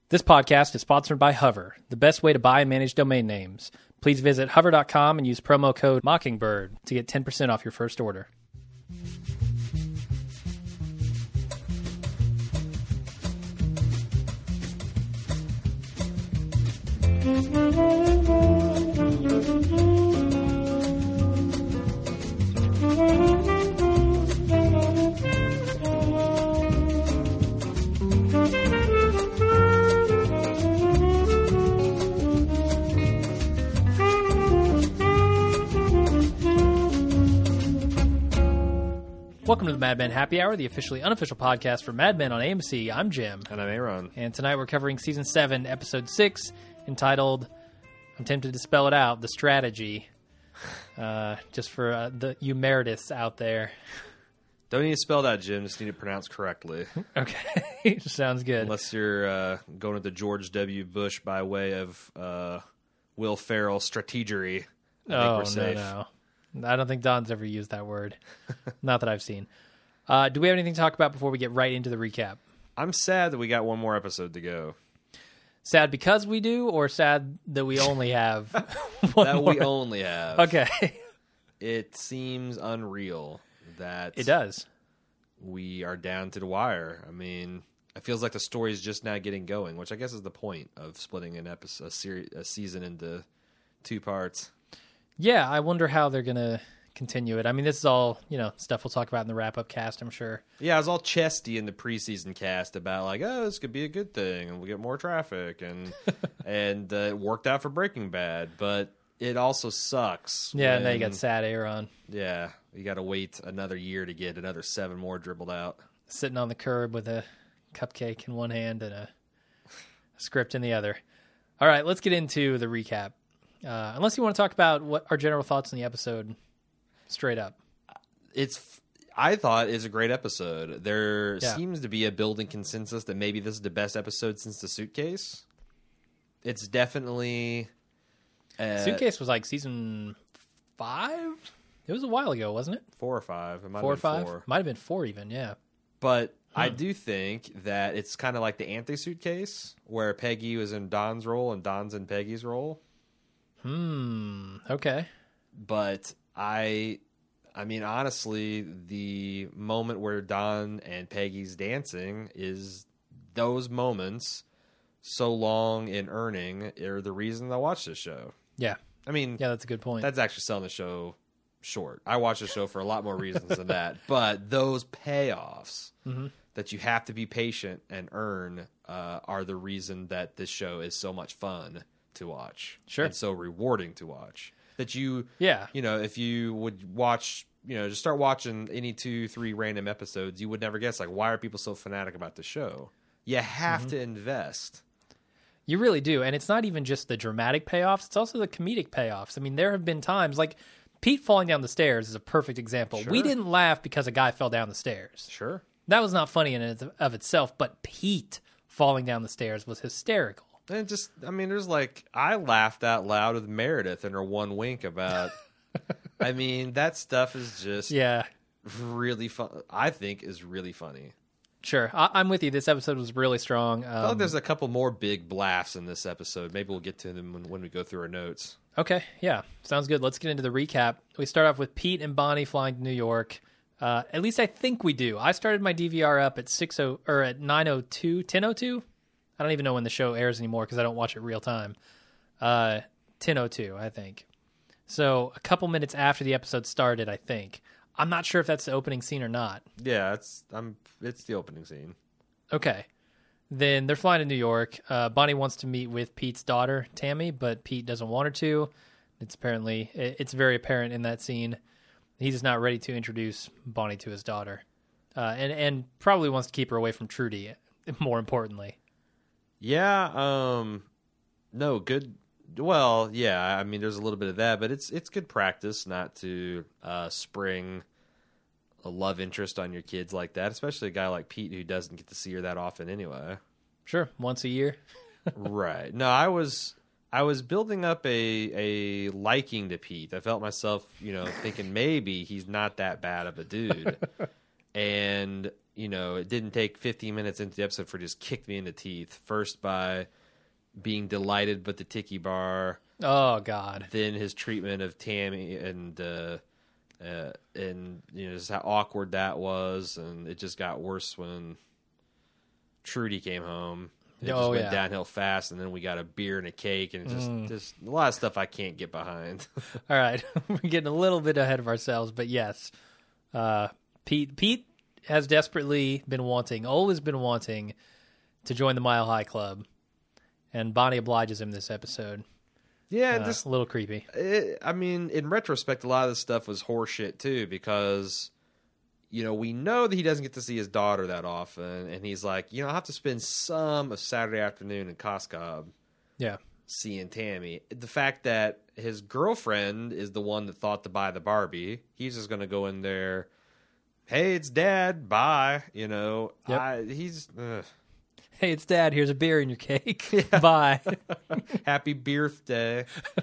This podcast is sponsored by Hover, the best way to buy and manage domain names. Please visit hover.com and use promo code Mockingbird to get 10% off your first order. Welcome to the Mad Men Happy Hour, the officially unofficial podcast for Mad Men on AMC. I'm Jim. And I'm Aaron. And tonight we're covering Season 7, Episode 6, entitled, I'm tempted to spell it out, The Strategy. Just for the you Merediths out there. Don't need to spell that, Jim. Just need to pronounce correctly. Okay. Sounds good. Unless you're going with the George W. Bush by way of Will Ferrell strategery. I think we're safe. No. I don't think Don's ever used that word. Not that I've seen. Do we have anything to talk about before we get right into the recap? I'm sad that we got one more episode to go. Sad because we do, or sad that we only have one That more? we only have. Okay. It seems unreal that It does. we are down to the wire. I mean, it feels like the story is just now getting going, which I guess is the point of splitting a season into two parts. Yeah, I wonder how they're going to continue it. I mean, this is all, stuff we'll talk about in the wrap-up cast, I'm sure. Yeah, I was all chesty in the preseason cast about like, oh, this could be a good thing, and we'll get more traffic, and it worked out for Breaking Bad, but it also sucks. Yeah, and now you got Sad Aaron. Yeah, you got to wait another year to get another 7 more dribbled out. Sitting on the curb with a cupcake in one hand and a script in the other. All right, let's get into the recap. Unless you want to talk about what our general thoughts on the episode straight up. I thought it's a great episode. There seems to be a building consensus that maybe this is the best episode since The Suitcase. It's definitely... Suitcase was like season 5? It was a while ago, wasn't it? 4 or 5. It might 4 or have been 5? 4. Might have been 4 even, yeah. But I do think that it's kind of like the anti-Suitcase, where Peggy was in Don's role and Don's in Peggy's role. Okay. But I mean, honestly, the moment where Don and Peggy's dancing is those moments so long in earning are the reason I watch this show. Yeah. I mean, yeah, that's a good point. That's actually selling the show short. I watch the show for a lot more reasons than that. But those payoffs that you have to be patient and earn are the reason that this show is so much fun to watch. Sure. And so rewarding to watch. That you, yeah. If you would watch, just start watching any 2-3 random episodes, you would never guess, like, why are people so fanatic about the show? You have to invest. You really do. And it's not even just the dramatic payoffs, it's also the comedic payoffs. I mean, there have been times, like, Pete falling down the stairs is a perfect example. Sure. We didn't laugh because a guy fell down the stairs. Sure. That was not funny in and of itself, but Pete falling down the stairs was hysterical. And there's I laughed out loud with Meredith and her one wink about, that stuff is just really fun. I think is really funny. Sure. I'm with you. This episode was really strong. I thought there's a couple more big laughs in this episode. Maybe we'll get to them when we go through our notes. Okay. Yeah. Sounds good. Let's get into the recap. We start off with Pete and Bonnie flying to New York. At least I think we do. I started my DVR up at 10:02. I don't even know when the show airs anymore because I don't watch it real time. 10:02, I think. So a couple minutes after the episode started, I think. I'm not sure if that's the opening scene or not. Yeah, it's the opening scene. Okay. Then they're flying to New York. Bonnie wants to meet with Pete's daughter, Tammy, but Pete doesn't want her to. It's very apparent in that scene. He's just not ready to introduce Bonnie to his daughter. And probably wants to keep her away from Trudy, more importantly. Yeah, no, good. Well, yeah, there's a little bit of that, but it's good practice not to spring a love interest on your kids like that, especially a guy like Pete who doesn't get to see her that often anyway. Sure, once a year. Right. No, I was building up a liking to Pete. I felt myself, thinking maybe he's not that bad of a dude. And it didn't take 15 minutes into the episode for just kicked me in the teeth. First by being delighted with the tiki bar. Oh God. Then his treatment of Tammy and just how awkward that was, and it just got worse when Trudy came home. It just went downhill fast, and then we got a beer and a cake, and just a lot of stuff I can't get behind. All right, we're getting a little bit ahead of ourselves, but yes, Pete has desperately been wanting, always been wanting to join the Mile High Club, and Bonnie obliges him this episode. Yeah, just a little creepy. In retrospect, a lot of this stuff was horseshit too, because we know that he doesn't get to see his daughter that often, and he's like, I have to spend some of Saturday afternoon in Costco, seeing Tammy. The fact that his girlfriend is the one that thought to buy the Barbie, he's just going to go in there. Hey, it's Dad. Bye. Yep. Ugh. Hey, it's Dad. Here's a beer in your cake. Yeah. Bye. Happy birthday.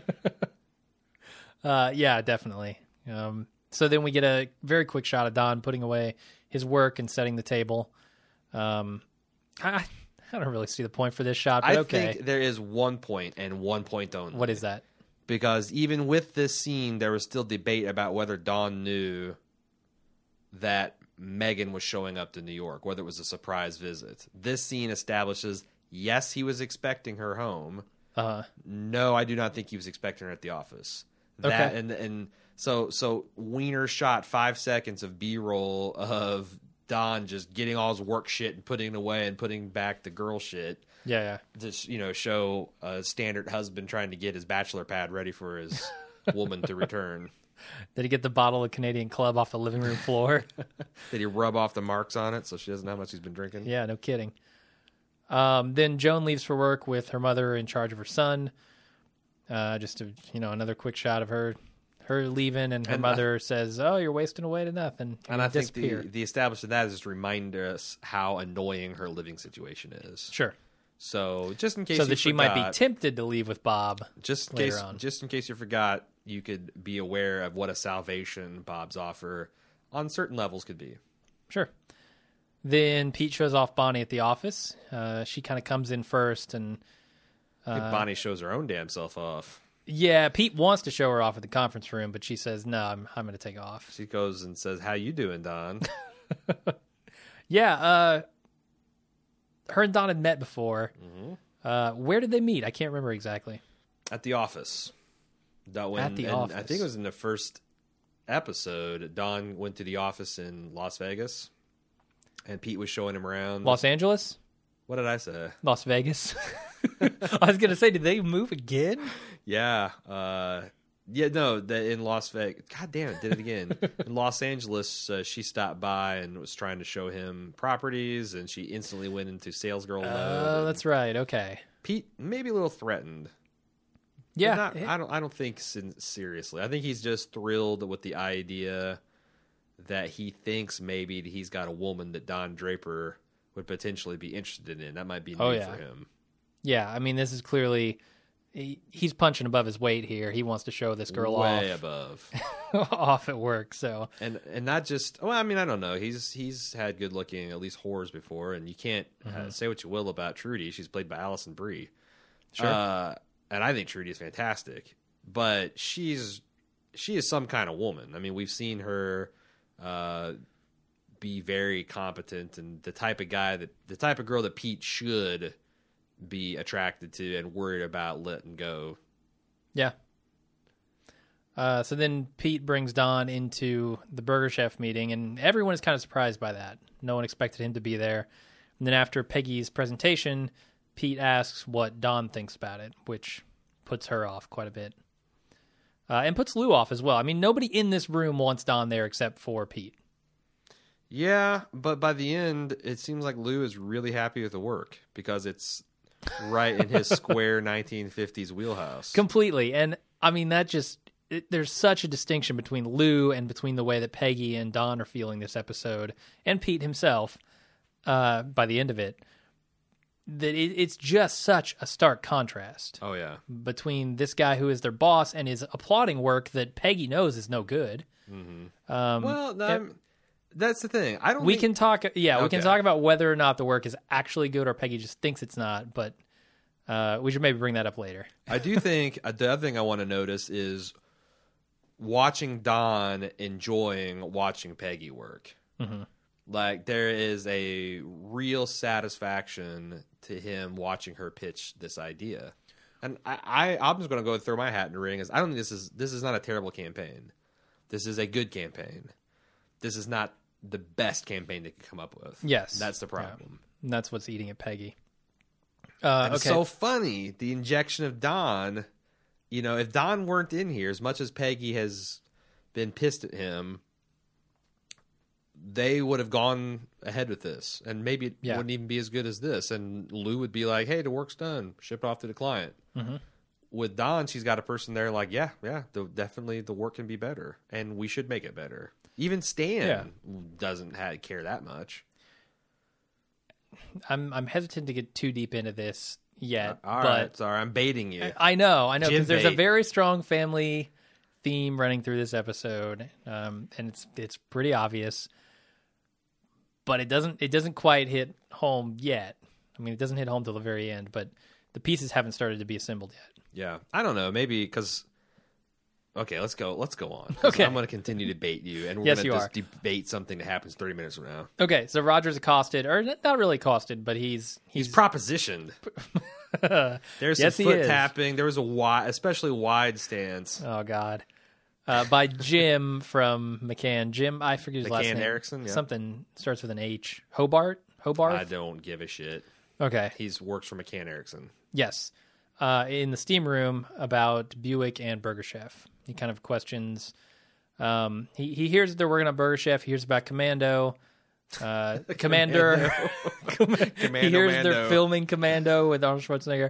Yeah, definitely. So then we get a very quick shot of Don putting away his work and setting the table. I don't really see the point for this shot, but okay. I think there is one point, and one point only. What is that? Because even with this scene, there was still debate about whether Don knew that Megan was showing up to New York, whether it was a surprise visit. This scene establishes, yes, he was expecting her home. No, I do not think he was expecting her at the office. That and so Wiener shot 5 seconds of B-roll of Don just getting all his work shit and putting it away and putting back the girl shit. Yeah. Just show a standard husband trying to get his bachelor pad ready for his woman to return. Did he get the bottle of Canadian Club off the living room floor? Did he rub off the marks on it so she doesn't know how much he's been drinking? Yeah, no kidding. Then Joan leaves for work with her mother in charge of her son. Just another quick shot of her leaving, and her mother says, "Oh, you're wasting away to nothing." And I think the establishment of that is just to remind us how annoying her living situation is. Sure. So just in case, so that she might be tempted to leave with Bob. Just in case you forgot, you could be aware of what a salvation Bob's offer on certain levels could be. Sure. Then Pete shows off Bonnie at the office. She kind of comes in first, and I think Bonnie shows her own damn self off. Yeah, Pete wants to show her off at the conference room, but she says, "No, I'm going to take off." She goes and says, "How you doing, Don?" Yeah, her and Don had met before. Mm-hmm. Where did they meet? I can't remember exactly. At the office. Office. I think it was in the first episode. Don went to the office in Las Vegas, and Pete was showing him around. Los Angeles? What did I say? Las Vegas. I was going to say, did they move again? Yeah. In Las Vegas. God damn it, did it again. In Los Angeles, she stopped by and was trying to show him properties, and she instantly went into salesgirl mode. Oh, that's right. Okay. Pete maybe a little threatened. Yeah. I don't think seriously. I think he's just thrilled with the idea that he thinks maybe he's got a woman that Don Draper would potentially be interested in. That might be new for him. Yeah, I mean, this is clearly... He's punching above his weight here. He wants to show this girl way above off at work. So and not just. Well, I mean, I don't know. He's had good looking at least whores before, and you can't say what you will about Trudy. She's played by Alison Brie. Sure, and I think Trudy is fantastic, but she is some kind of woman. I mean, we've seen her be very competent and the type of girl that Pete should be attracted to and worried about letting go. Yeah. So then Pete brings Don into the Burger Chef meeting, and everyone is kind of surprised by that. No one expected him to be there. And then after Peggy's presentation, Pete asks what Don thinks about it, which puts her off quite a bit. And puts Lou off as well. I mean, nobody in this room wants Don there except for Pete. Yeah, but by the end, it seems like Lou is really happy with the work because it's right in his square 1950s wheelhouse. Completely. And I mean, there's such a distinction between Lou and between the way that Peggy and Don are feeling this episode, and Pete himself, by the end of it, that it's just such a stark contrast. Oh, yeah. Between this guy who is their boss and is applauding work that Peggy knows is no good. Mm-hmm. That's the thing. I don't. We think... can talk. Yeah, we can Okay. talk about whether or not the work is actually good or Peggy just thinks it's not. But we should maybe bring that up later. I do think the other thing I want to notice is watching Don enjoying watching Peggy work. Mm-hmm. Like there is a real satisfaction to him watching her pitch this idea. And I'm just going to go throw my hat in the ring. I don't think this is not a terrible campaign. This is a good campaign. This is not the best campaign they could come up with. Yes. That's the problem. And that's what's eating at Peggy. And it's Okay. so funny, the injection of Don. You know, if Don weren't in here, as much as Peggy has been pissed at him, they would have gone ahead with this. And maybe it wouldn't even be as good as this. And Lou would be like, hey, the work's done. Ship it off to the client. Mm-hmm. With Don, she's got a person there like, definitely the work can be better. And we should make it better. Even Stan doesn't care that much. I'm hesitant to get too deep into this yet. All but right, sorry, I'm baiting you. I know, because there's a bait. very strong family theme running through this episode, and it's pretty obvious, but it doesn't quite hit home yet. I mean, it doesn't hit home till the very end, but the pieces haven't started to be assembled yet. Yeah, I don't know. Maybe because. Okay, let's go on. Okay. I'm going to continue to bait you, and we're Yes, going to you just are. debate something that happens 30 minutes from now. Okay, so Roger's accosted, or not really accosted, but he's propositioned. There's Yes, some he foot is. tapping. There was especially wide stance. Oh God, by Jim from McCann. Jim, I forget his last McCann name. Erickson, yeah. Something starts with an H. Hobart. I don't give a shit. Okay. He's works for McCann Erickson. Yes. In the steam room about Buick and Burger Chef. He kind of questions. He hears that they're working on Burger Chef. He hears about Commando. Commander. He hears they're Mando. filming Commando with Arnold Schwarzenegger.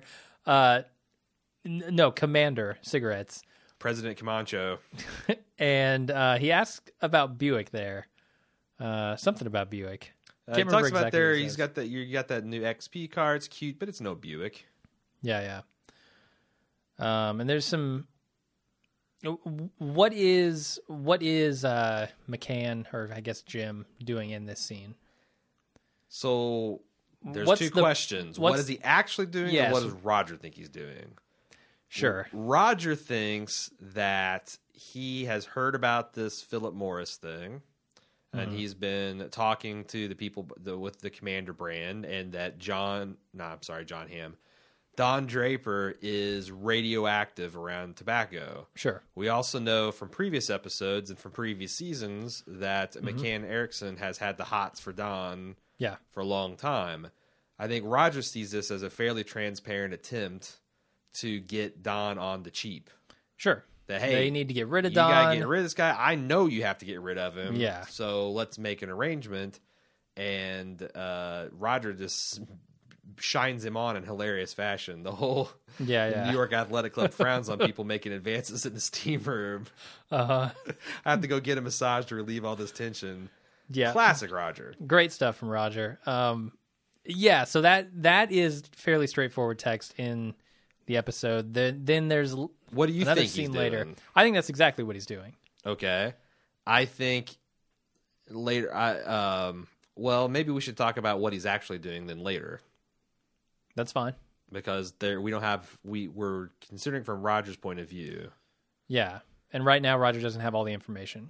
No, Commander cigarettes. President Camacho. And he asks about Buick there. Something about Buick. Can't He remember talks about exactly what there. he He's says. got that. You got that new XP car. It's cute, but it's no Buick. Yeah. And there's some. What is McCann, or I guess Jim, doing in this scene? So there's What's two the- questions. What what's- is he actually doing, Yes. and what does Roger think he's doing? Sure. Roger thinks that he has heard about this Philip Morris thing, and he's been talking to the people with the Commander brand, and that John Hamm. Don Draper is radioactive around tobacco. Sure. We also know from previous episodes and from previous seasons that McCann Erickson has had the hots for Don Yeah. for a long time. I think Roger sees this as a fairly transparent attempt to get Don on the cheap. Sure. That, hey, they need to get rid of you Don. gotta get rid of this guy. I know you have to get rid of him. Yeah. So let's make an arrangement. And Roger just shines him on in hilarious fashion. The whole Yeah. New York Athletic Club frowns on people making advances in the steam room. Uh-huh. I have to go get a massage to relieve all this tension. Yeah. Classic Roger. Great stuff from Roger. Yeah, so that is fairly straightforward text in the episode. Then there's What do you another think he's scene doing? later. I think that's exactly what he's doing. Okay. I think later well, maybe we should talk about what he's actually doing then later. That's fine. Because we're considering from Roger's point of view. Yeah. And right now Roger doesn't have all the information.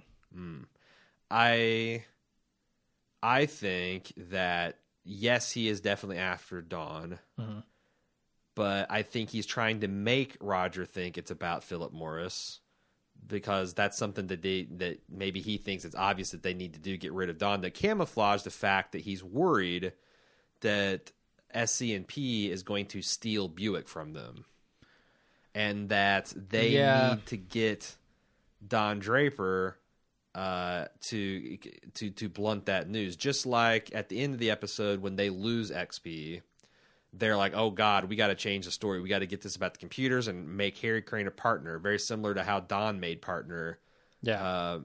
I think that yes, he is definitely after Dawn. But I think he's trying to make Roger think it's about Philip Morris, because that's something that maybe he thinks it's obvious that they need to do, get rid of Dawn, to camouflage the fact that he's worried that SC&P is going to steal Buick from them, and that they need to get Don Draper to blunt that news. Just like at the end of the episode when they lose XP, they're like, oh God, we got to change the story. We got to get this about the computers and make Harry Crane a partner. Very similar to how Don made partner. Yeah.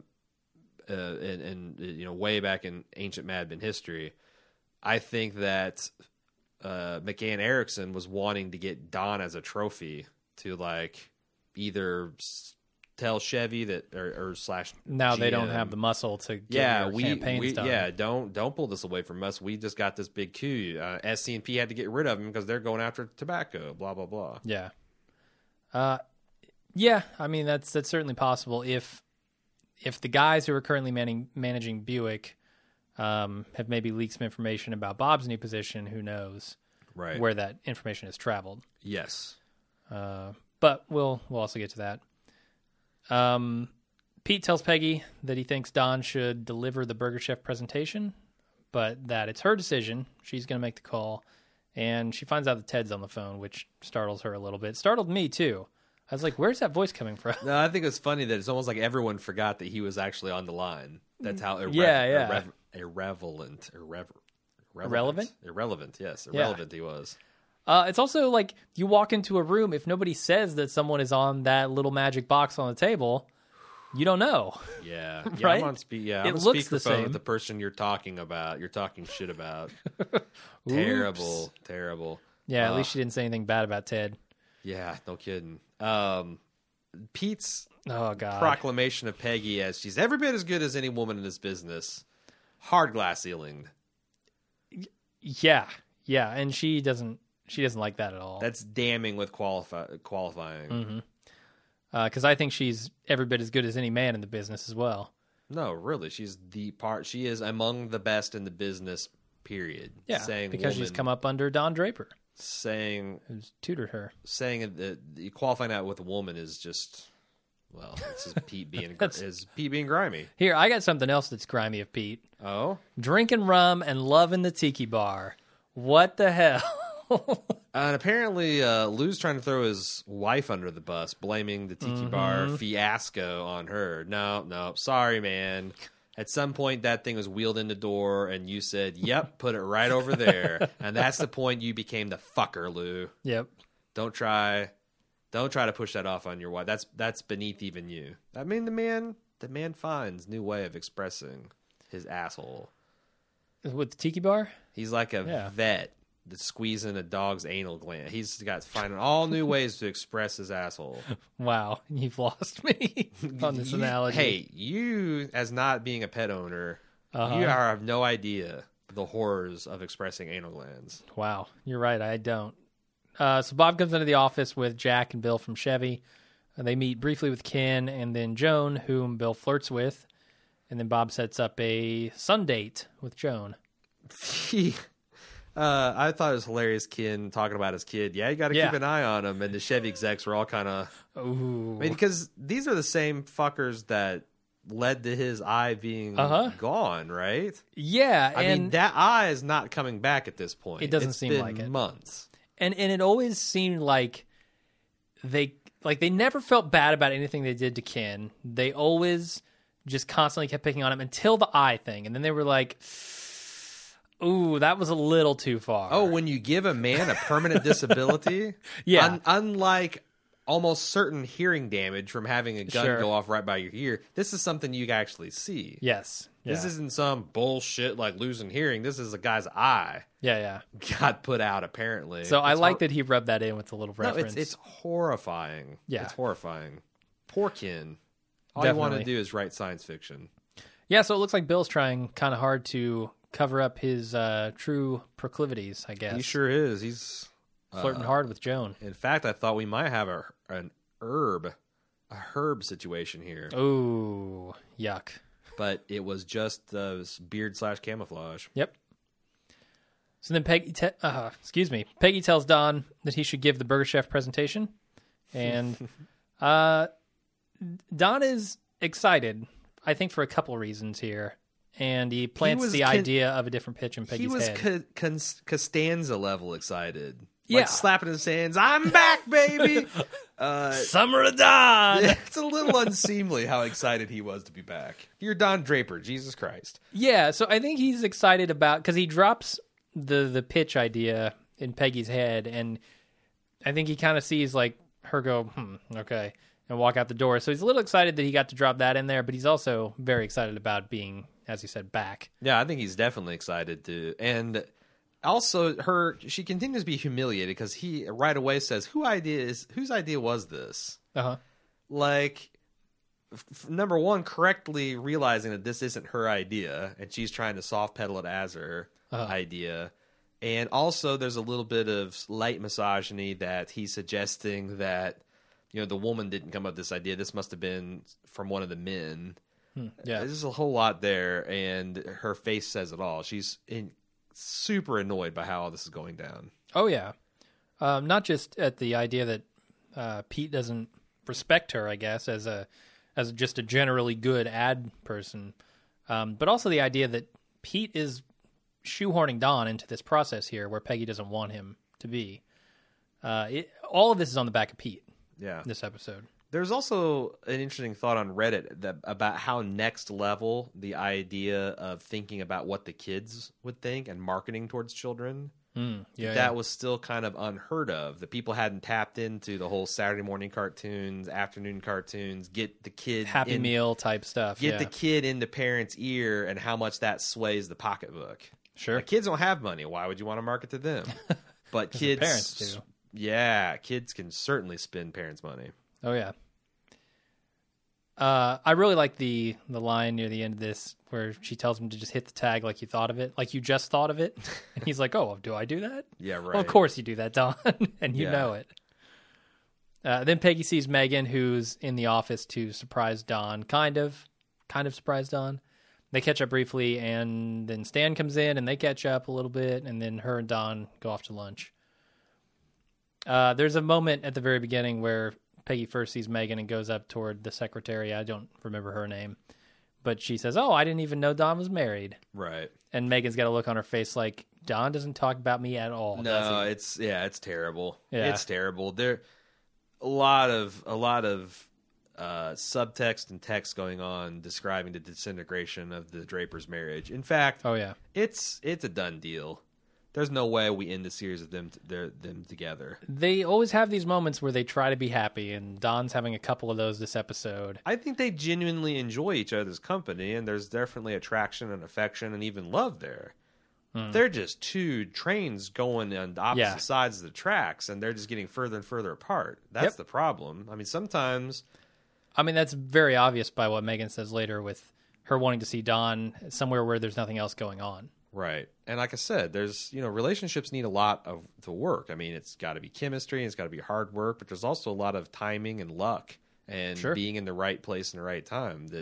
And way back in ancient Mad Men history. I think that McCann Erickson was wanting to get Don as a trophy to like either tell Chevy that or slash Now they don't GM, have the muscle to get yeah, your campaigns done. Yeah, don't pull this away from us. We just got this big coup. SCP had to get rid of him because they're going after tobacco. Blah blah blah. Yeah. Yeah. I mean, that's certainly possible if the guys who are currently managing Buick have maybe leaked some information about Bob's new position. Who knows where that information has traveled? Yes. But we'll also get to that. Pete tells Peggy that he thinks Don should deliver the Burger Chef presentation, but that it's her decision. She's going to make the call, and she finds out that Ted's on the phone, which startles her a little bit. Startled me, too. I was like, where's that voice coming from? No, I think it's funny that it's almost like everyone forgot that he was actually on the line. That's how Irrelevant, yes, irrelevant he was. It's also like you walk into a room, if nobody says that someone is on that little magic box on the table, you don't know. Yeah. Right? I'm on It looks the speakerphone same. with the person you're talking about. You're talking shit about. Terrible. Yeah, at least she didn't say anything bad about Ted. Yeah, no kidding. Pete's Oh, God. proclamation of Peggy as she's every bit as good as any woman in this business. Hard glass ceiling. Yeah, and she doesn't like that at all. That's damning with qualifying. Because I think she's every bit as good as any man in the business as well. No, really, she is among the best in the business. Period. Yeah, because she's come up under Don Draper, who's tutored her. Saying that qualifying out with a woman is just, well, it's just Pete being grimy. Here, I got something else that's grimy of Pete. Oh, Drinking rum and loving the tiki bar. What the hell? And apparently, Lou's trying to throw his wife under the bus, blaming the tiki bar fiasco on her. No, sorry, man. At some point, that thing was wheeled in the door, and you said, "Yep, put it right over there." And that's the point you became the fucker, Lou. Yep. Don't try to push that off on your wife. That's beneath even you. I mean, the man finds new way of expressing his asshole. With the tiki bar? He's like a vet that's squeezing a dog's anal gland. He's got finding all new ways to express his asshole. Wow, you've lost me on this analogy. Hey, you as not being a pet owner, you have no idea the horrors of expressing anal glands. Wow, you're right. I don't. So Bob comes into the office with Jack and Bill from Chevy. They meet briefly with Ken and then Joan, whom Bill flirts with. And then Bob sets up a sun date with Joan. I thought it was hilarious, Ken talking about his kid. Yeah, you got to keep an eye on him. And the Chevy execs were all kind of... Ooh. I mean, because these are the same fuckers that led to his eye being gone, right? Yeah. I mean, that eye is not coming back at this point. It doesn't seem like it. Months. And it always seemed like they never felt bad about anything they did to Ken. They always just constantly kept picking on him until the eye thing. And then they were like... Ooh, that was a little too far. Oh, when you give a man a permanent disability? Yeah. Unlike almost certain hearing damage from having a gun go off right by your ear, this is something you actually see. Yes. Yeah. This isn't some bullshit like losing hearing. This is a guy's eye. Yeah. Got put out, apparently. So I like that he rubbed that in with a little reference. No, it's horrifying. Yeah. It's horrifying. Poor Ken. All Definitely. you want to do is write science fiction. Yeah, so it looks like Bill's trying kind of hard to cover up his true proclivities, I guess. He sure is. He's flirting hard with Joan. In fact, I thought we might have a herb situation here. Ooh, yuck. But it was just beard/camouflage. Yep. So then Peggy tells Don that he should give the Burger Chef presentation. And Don is excited, I think, for a couple reasons here. And he plants the idea of a different pitch in Peggy's head. He was Costanza level excited. Yeah. Like slapping his hands. I'm back, baby! Summer of Don! Yeah, it's a little unseemly how excited he was to be back. You're Don Draper, Jesus Christ. Yeah, so I think he's excited about... Because he drops the pitch idea in Peggy's head, and I think he kind of sees like her go, okay, and walk out the door. So he's a little excited that he got to drop that in there, but he's also very excited about being, as you said, back. Yeah, I think he's definitely excited to. And also, she continues to be humiliated because he right away says, whose idea was this? Uh-huh. Like, number one, correctly realizing that this isn't her idea, and she's trying to soft pedal it as her idea. And also, there's a little bit of light misogyny that he's suggesting that, the woman didn't come up with this idea. This must have been from one of the men. Yeah. There's a whole lot there, and her face says it all. She's super annoyed by how all this is going down. Oh, yeah. Not just at the idea that Pete doesn't respect her, I guess, as just a generally good ad person, but also the idea that Pete is shoehorning Don into this process here where Peggy doesn't want him to be. All of this is on the back of Pete. Yeah. This episode. There's also an interesting thought on Reddit about how next level the idea of thinking about what the kids would think and marketing towards children. That was still kind of unheard of. The people hadn't tapped into the whole Saturday morning cartoons, afternoon cartoons, get the kid Happy Meal type stuff. Get the kid in the parent's ear and how much that sways the pocketbook. Sure. Now, kids don't have money. Why would you want to market to them? But kids, parents do. Yeah, kids can certainly spend parents' money. Oh, yeah. I really like the line near the end of this where she tells him to just hit the tag like you thought of it, like you just thought of it. And he's like, oh, do I do that? Yeah, right. Well, of course you do that, Don, and you know it. Then Peggy sees Megan, who's in the office to surprise Don, kind of surprise Don. They catch up briefly, and then Stan comes in, and they catch up a little bit, and then her and Don go off to lunch. There's a moment at the very beginning where Peggy first sees Megan and goes up toward the secretary. I don't remember her name. But she says, oh, I didn't even know Don was married. Right. And Megan's got a look on her face like, Don doesn't talk about me at all. No, it's terrible. Yeah. It's terrible. There a lot of subtext and text going on describing the disintegration of the Drapers' marriage. In fact, it's a done deal. There's no way we end the series of them together. They always have these moments where they try to be happy, and Don's having a couple of those this episode. I think they genuinely enjoy each other's company, and there's definitely attraction and affection and even love there. They're just two trains going on the opposite sides of the tracks, and they're just getting further and further apart. That's the problem. I mean, sometimes... that's very obvious by what Megan says later with her wanting to see Don somewhere where there's nothing else going on. Right. And like I said, there's, relationships need a lot of the work. I mean, it's got to be chemistry, and it's got to be hard work, but there's also a lot of timing and luck and being in the right place in the right time that,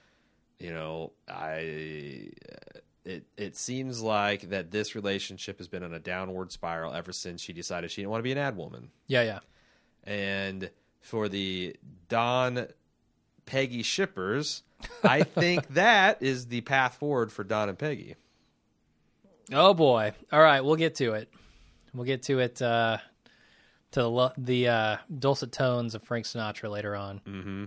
it seems like that this relationship has been on a downward spiral ever since she decided she didn't want to be an ad woman. Yeah. And for the Don Peggy shippers, I think that is the path forward for Don and Peggy. Oh boy! All right, we'll get to it. We'll get to it to the dulcet tones of Frank Sinatra later on.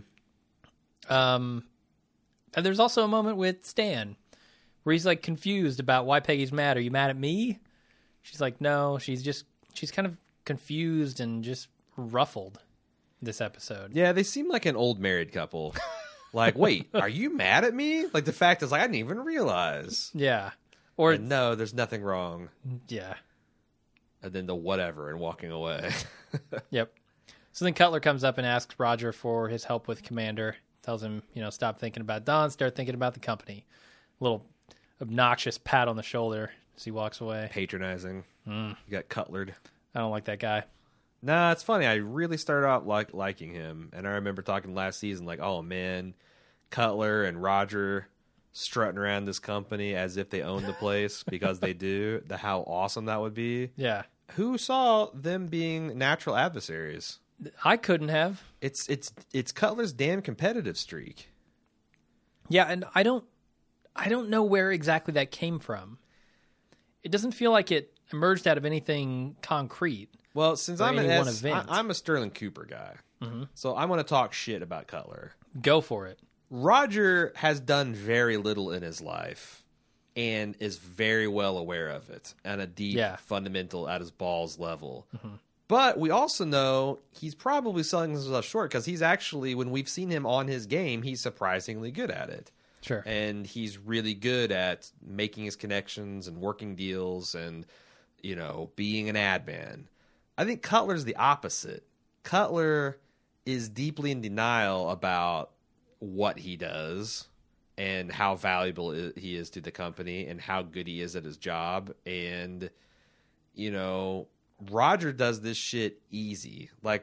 And there's also a moment with Stan where he's like confused about why Peggy's mad. Are you mad at me? She's like, no. She's kind of confused and just ruffled this episode. Yeah, they seem like an old married couple. Like, wait, are you mad at me? Like the fact is, like, I didn't even realize. Yeah. Or no, there's nothing wrong. Yeah. And then the whatever and walking away. Yep. So then Cutler comes up and asks Roger for his help with Commander. Tells him, stop thinking about Don, start thinking about the company. A little obnoxious pat on the shoulder as he walks away. Patronizing. You got Cutlered. I don't like that guy. Nah, it's funny. I really started out liking him. And I remember talking last season like, oh, man, Cutler and Roger strutting around this company as if they own the place because they do. How awesome that would be. Yeah. Who saw them being natural adversaries? I couldn't have. It's Cutler's damn competitive streak. Yeah, and I don't know where exactly that came from. It doesn't feel like it emerged out of anything concrete. Well, since I'm a Sterling Cooper guy, so I'm going to talk shit about Cutler. Go for it. Roger has done very little in his life and is very well aware of it on a deep, fundamental, at his balls level. But we also know he's probably selling himself short because he's actually, when we've seen him on his game, he's surprisingly good at it. Sure. And he's really good at making his connections and working deals and, being an ad man. I think Cutler's the opposite. Cutler is deeply in denial about what he does and how valuable he is to the company and how good he is at his job. And, you know, Roger does this shit easy. Like,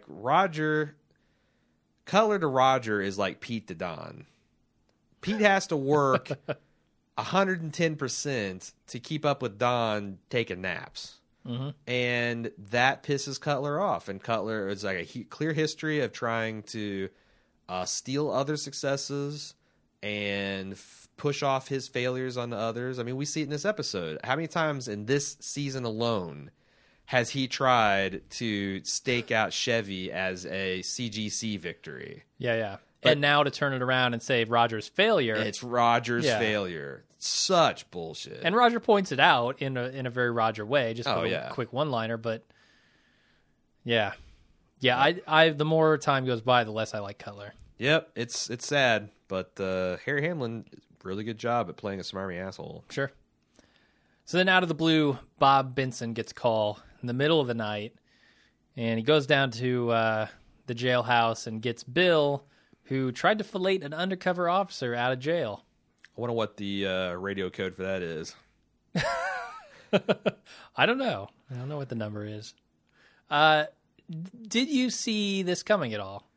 Cutler to Roger is like Pete to Don. Pete has to work 110% to keep up with Don taking naps. Mm-hmm. And that pisses Cutler off. And Cutler is like a clear history of trying to steal other successes and push off his failures on the others. I mean, we see it in this episode. How many times in this season alone has he tried to stake out Chevy as a CGC victory? Yeah. And now to turn it around and say Roger's failure. It's Roger's failure. Such bullshit. And Roger points it out in a very Roger way, just a quick one-liner. But yeah. I the more time goes by, the less I like Cutler. Yep, it's sad, but Harry Hamlin, really good job at playing a smarmy asshole. Sure. So then out of the blue, Bob Benson gets a call in the middle of the night, and he goes down to the jailhouse and gets Bill, who tried to fillet an undercover officer out of jail. I wonder what the radio code for that is. I don't know. I don't know what the number is. Did you see this coming at all?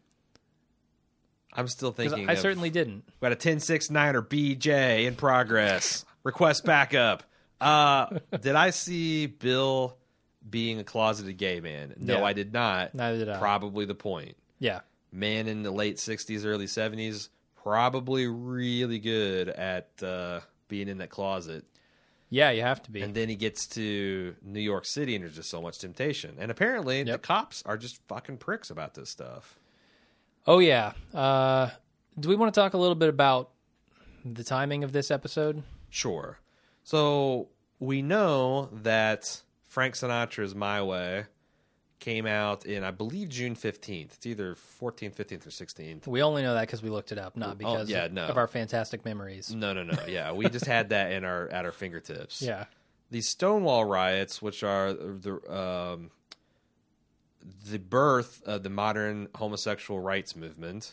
I'm still thinking. I certainly didn't. We got a 1069er BJ in progress. Request backup. Did I see Bill being a closeted gay man? No, I did not. Neither did I. Probably the point. Yeah. Man in the late 60s, early 70s, probably really good at being in that closet. Yeah, you have to be. And then he gets to New York City, and there's just so much temptation. And apparently, the cops are just fucking pricks about this stuff. Oh, yeah. Do we want to talk a little bit about the timing of this episode? Sure. So we know that Frank Sinatra's My Way came out in, I believe, June 15th. It's either 14th, 15th, or 16th. We only know that because we looked it up, not because of our fantastic memories. No. Yeah, we just had that at our fingertips. Yeah. These Stonewall riots, which are the birth of the modern homosexual rights movement,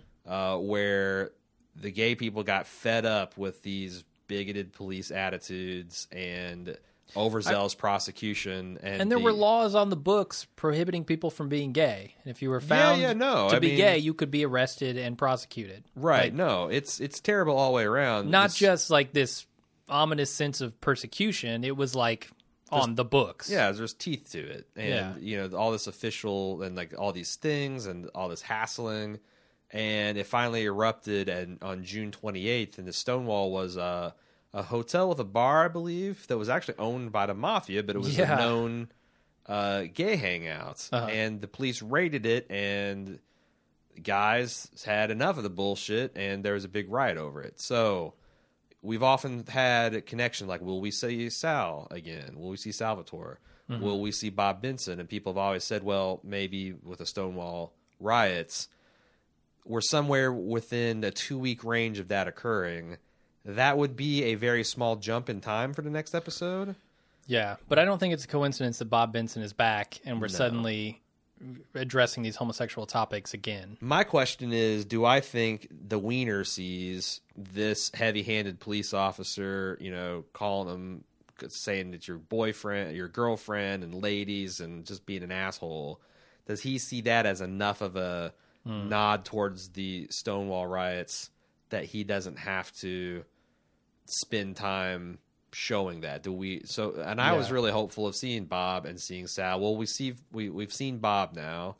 where the gay people got fed up with these bigoted police attitudes and overzealous prosecution, and there were laws on the books prohibiting people from being gay. And if you were found to be gay, you could be arrested and prosecuted. Right? Like, no, it's terrible all the way around. Not just like this ominous sense of persecution; it was like on the books. Yeah, there's teeth to it, and you know, all this official and like all these things and all this hassling, and it finally erupted on June 28th, and the Stonewall was a hotel with a bar, I believe, that was actually owned by the mafia, but it was a known gay hangout. And the police raided it, and guys had enough of the bullshit, and there was a big riot over it. So we've often had a connection, like, will we see Sal again? Will we see Salvatore? Will we see Bob Benson? And people have always said, well, maybe with the Stonewall riots, we're somewhere within a 2-week range of that occurring. That would be a very small jump in time for the next episode. Yeah, but I don't think it's a coincidence that Bob Benson is back and we're suddenly addressing these homosexual topics again. My question is, do I think the Wiener sees this heavy-handed police officer, you know, calling him, saying that your boyfriend, your girlfriend, and ladies, and just being an asshole? Does he see that as enough of a nod towards the Stonewall riots that he doesn't have to spend time showing that? I was really hopeful of seeing Bob and seeing Sal. Well, we've seen Bob now.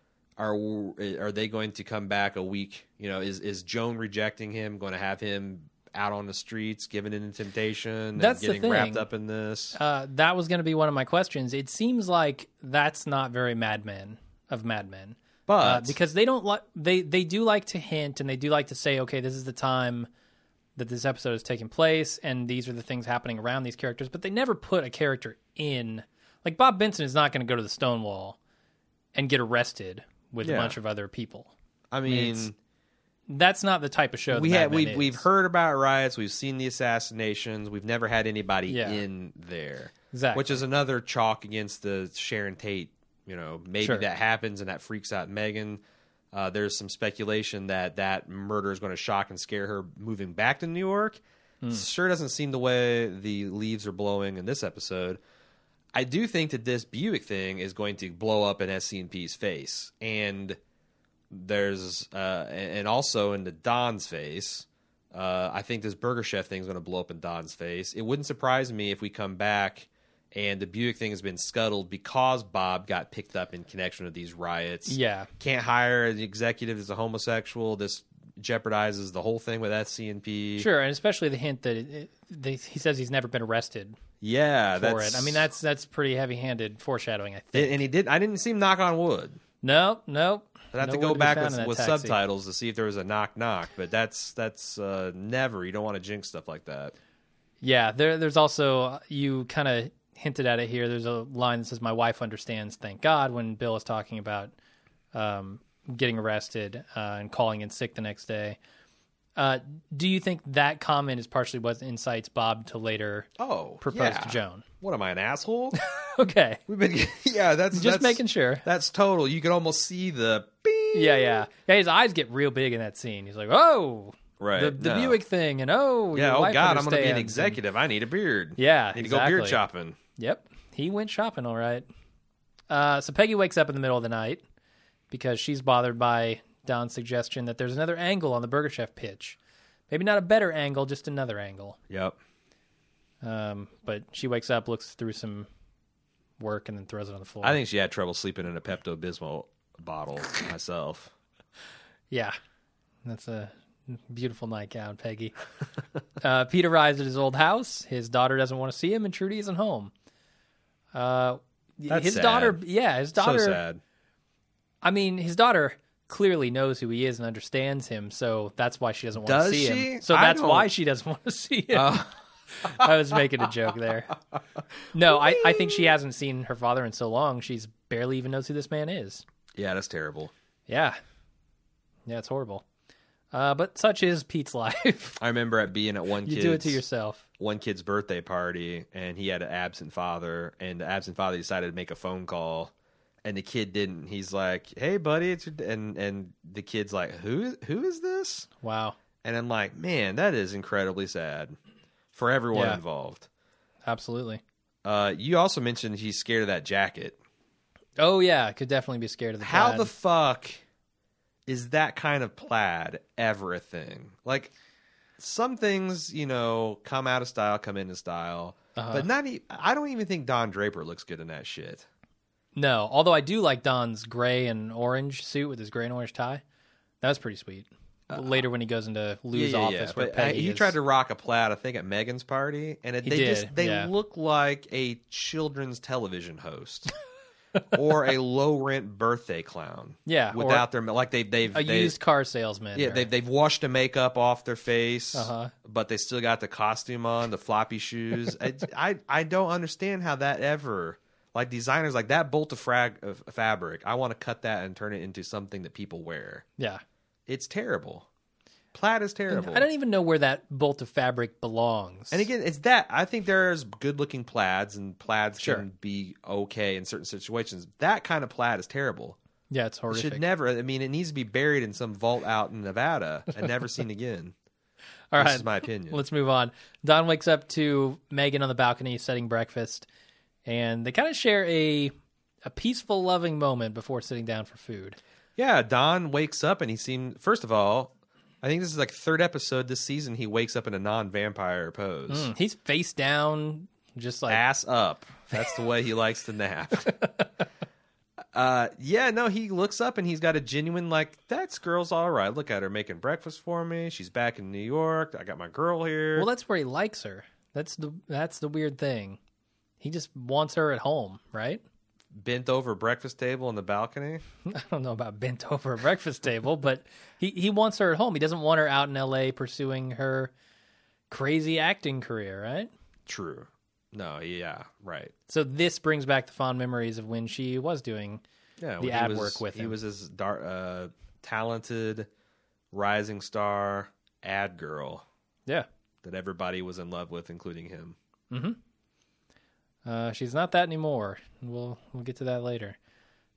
Are they going to come back a week? You know, is Joan rejecting him going to have him out on the streets, given into temptation, that's and getting the thing. wrapped up in this? That was going to be one of my questions. It seems like that's not very Mad Men, but because they don't like they do like to hint, and they do like to say, okay, this is the time that this episode is taking place, and these are the things happening around these characters, but they never put a character in. Like, Bob Benson is not going to go to the Stonewall and get arrested with a bunch of other people. I mean, that's not the type of show we've heard about riots, we've seen the assassinations, we've never had anybody in there. Exactly. Which is another chalk against the Sharon Tate, you know, maybe that happens and that freaks out Megan. There's some speculation that murder is going to shock and scare her moving back to New York. Sure doesn't seem the way the leaves are blowing in this episode. I do think that this Buick thing is going to blow up in SCNP's face. And there's and also into Don's face. I think this Burger Chef thing is going to blow up in Don's face. It wouldn't surprise me if we come back and the Buick thing has been scuttled because Bob got picked up in connection with these riots. Yeah. Can't hire an executive that's a homosexual. This jeopardizes the whole thing with SCNP. Sure, and especially the hint that he says he's never been arrested Yeah, for it. I mean, that's pretty heavy-handed foreshadowing, I think. And he did. I didn't see him knock on wood. Nope. I'd have to go back with subtitles to see if there was a knock. But that's never. You don't want to jinx stuff like that. Yeah, there's also, you kind of hinted at it here. There's a line that says, "My wife understands, thank God," when Bill is talking about getting arrested and calling in sick the next day. Do you think that comment is partially what incites Bob to later propose to Joan? What am I, an asshole? Okay. That's making sure. That's total. You can almost see the beep. Yeah. His eyes get real big in that scene. He's like, "Oh, right, the Buick thing," and "Oh, yeah, your oh wife God, I'm going to be an understands," executive. I need a beard. Yeah, need to go beard shopping. Yep, he went shopping. All right. So Peggy wakes up in the middle of the night because she's bothered by Don's suggestion that there's another angle on the Burger Chef pitch. Maybe not a better angle, just another angle. Yep. But she wakes up, looks through some work, and then throws it on the floor. I think she had trouble sleeping in a Pepto-Bismol bottle myself. Yeah. That's a beautiful nightgown, Peggy. Pete arrives at his old house. His daughter doesn't want to see him, and Trudy isn't home. That's his sad. daughter, his daughter. So sad. I mean, his daughter clearly knows who he is and understands him, so that's why she doesn't want to see him. So that's why she doesn't want to see him. I was making a joke there. No, I think she hasn't seen her father in so long, she's barely even knows who this man is. Yeah, that's terrible. Yeah, it's horrible. But such is Pete's life. I remember being at You do it to yourself. one kid's birthday party, and he had an absent father, and the absent father decided to make a phone call, and the kid didn't. He's like, "Hey, buddy," and the kid's like, "Who is this?" Wow. And I'm like, man, that is incredibly sad for everyone Yeah. involved. Absolutely. You also mentioned he's scared of that jacket. Oh, yeah. I could definitely be scared of the How plaid. the fuck is that kind of plaid ever a thing? Like, some things, come out of style, come into style. But I don't even think Don Draper looks good in that shit. No, although I do like Don's gray and orange suit with his gray and orange tie. That was pretty sweet. Later when he goes into Lou's office where But Peggy he is. tried to rock a plaid, I think, at Megan's party, and they look like a children's television host or a low rent birthday clown. Yeah, without their they've used car salesman. Yeah, they've washed the makeup off their face, Uh-huh. but they still got the costume on, the floppy shoes. I don't understand how that ever. Like, designers, like that bolt of fabric, I want to cut that and turn it into something that people wear. Yeah. It's terrible. Plaid is terrible. I don't even know where that bolt of fabric belongs. And again, it's that. I think there's good-looking plaids, and plaids Sure. can be okay in certain situations. That kind of plaid is terrible. Yeah, it's It horrific. should never. I mean, it needs to be buried in some vault out in Nevada and never seen again. All right. This is my opinion. Let's move on. Don wakes up to Megan on the balcony setting breakfast, and they kind of share a peaceful, loving moment before sitting down for food. Yeah, Don wakes up and he seemed. First of all, I think this is like third episode this season. He wakes up in a non-vampire pose, He's face down, just like ass up. That's the way he likes to nap. He looks up and he's got a genuine that girl's all right. Look at her making breakfast for me. She's back in New York. I got my girl here. Well, that's where he likes her. That's the weird thing. He just wants her at home, right? Bent over breakfast table on the balcony. I don't know about bent over a breakfast table, but he wants her at home. He doesn't want her out in L.A. pursuing her crazy acting career, right? True. No, yeah, right. So this brings back the fond memories of when she was doing the ad work with him. He was this talented, rising star ad girl. Yeah. That everybody was in love with, including him. She's not that anymore. We'll get to that later.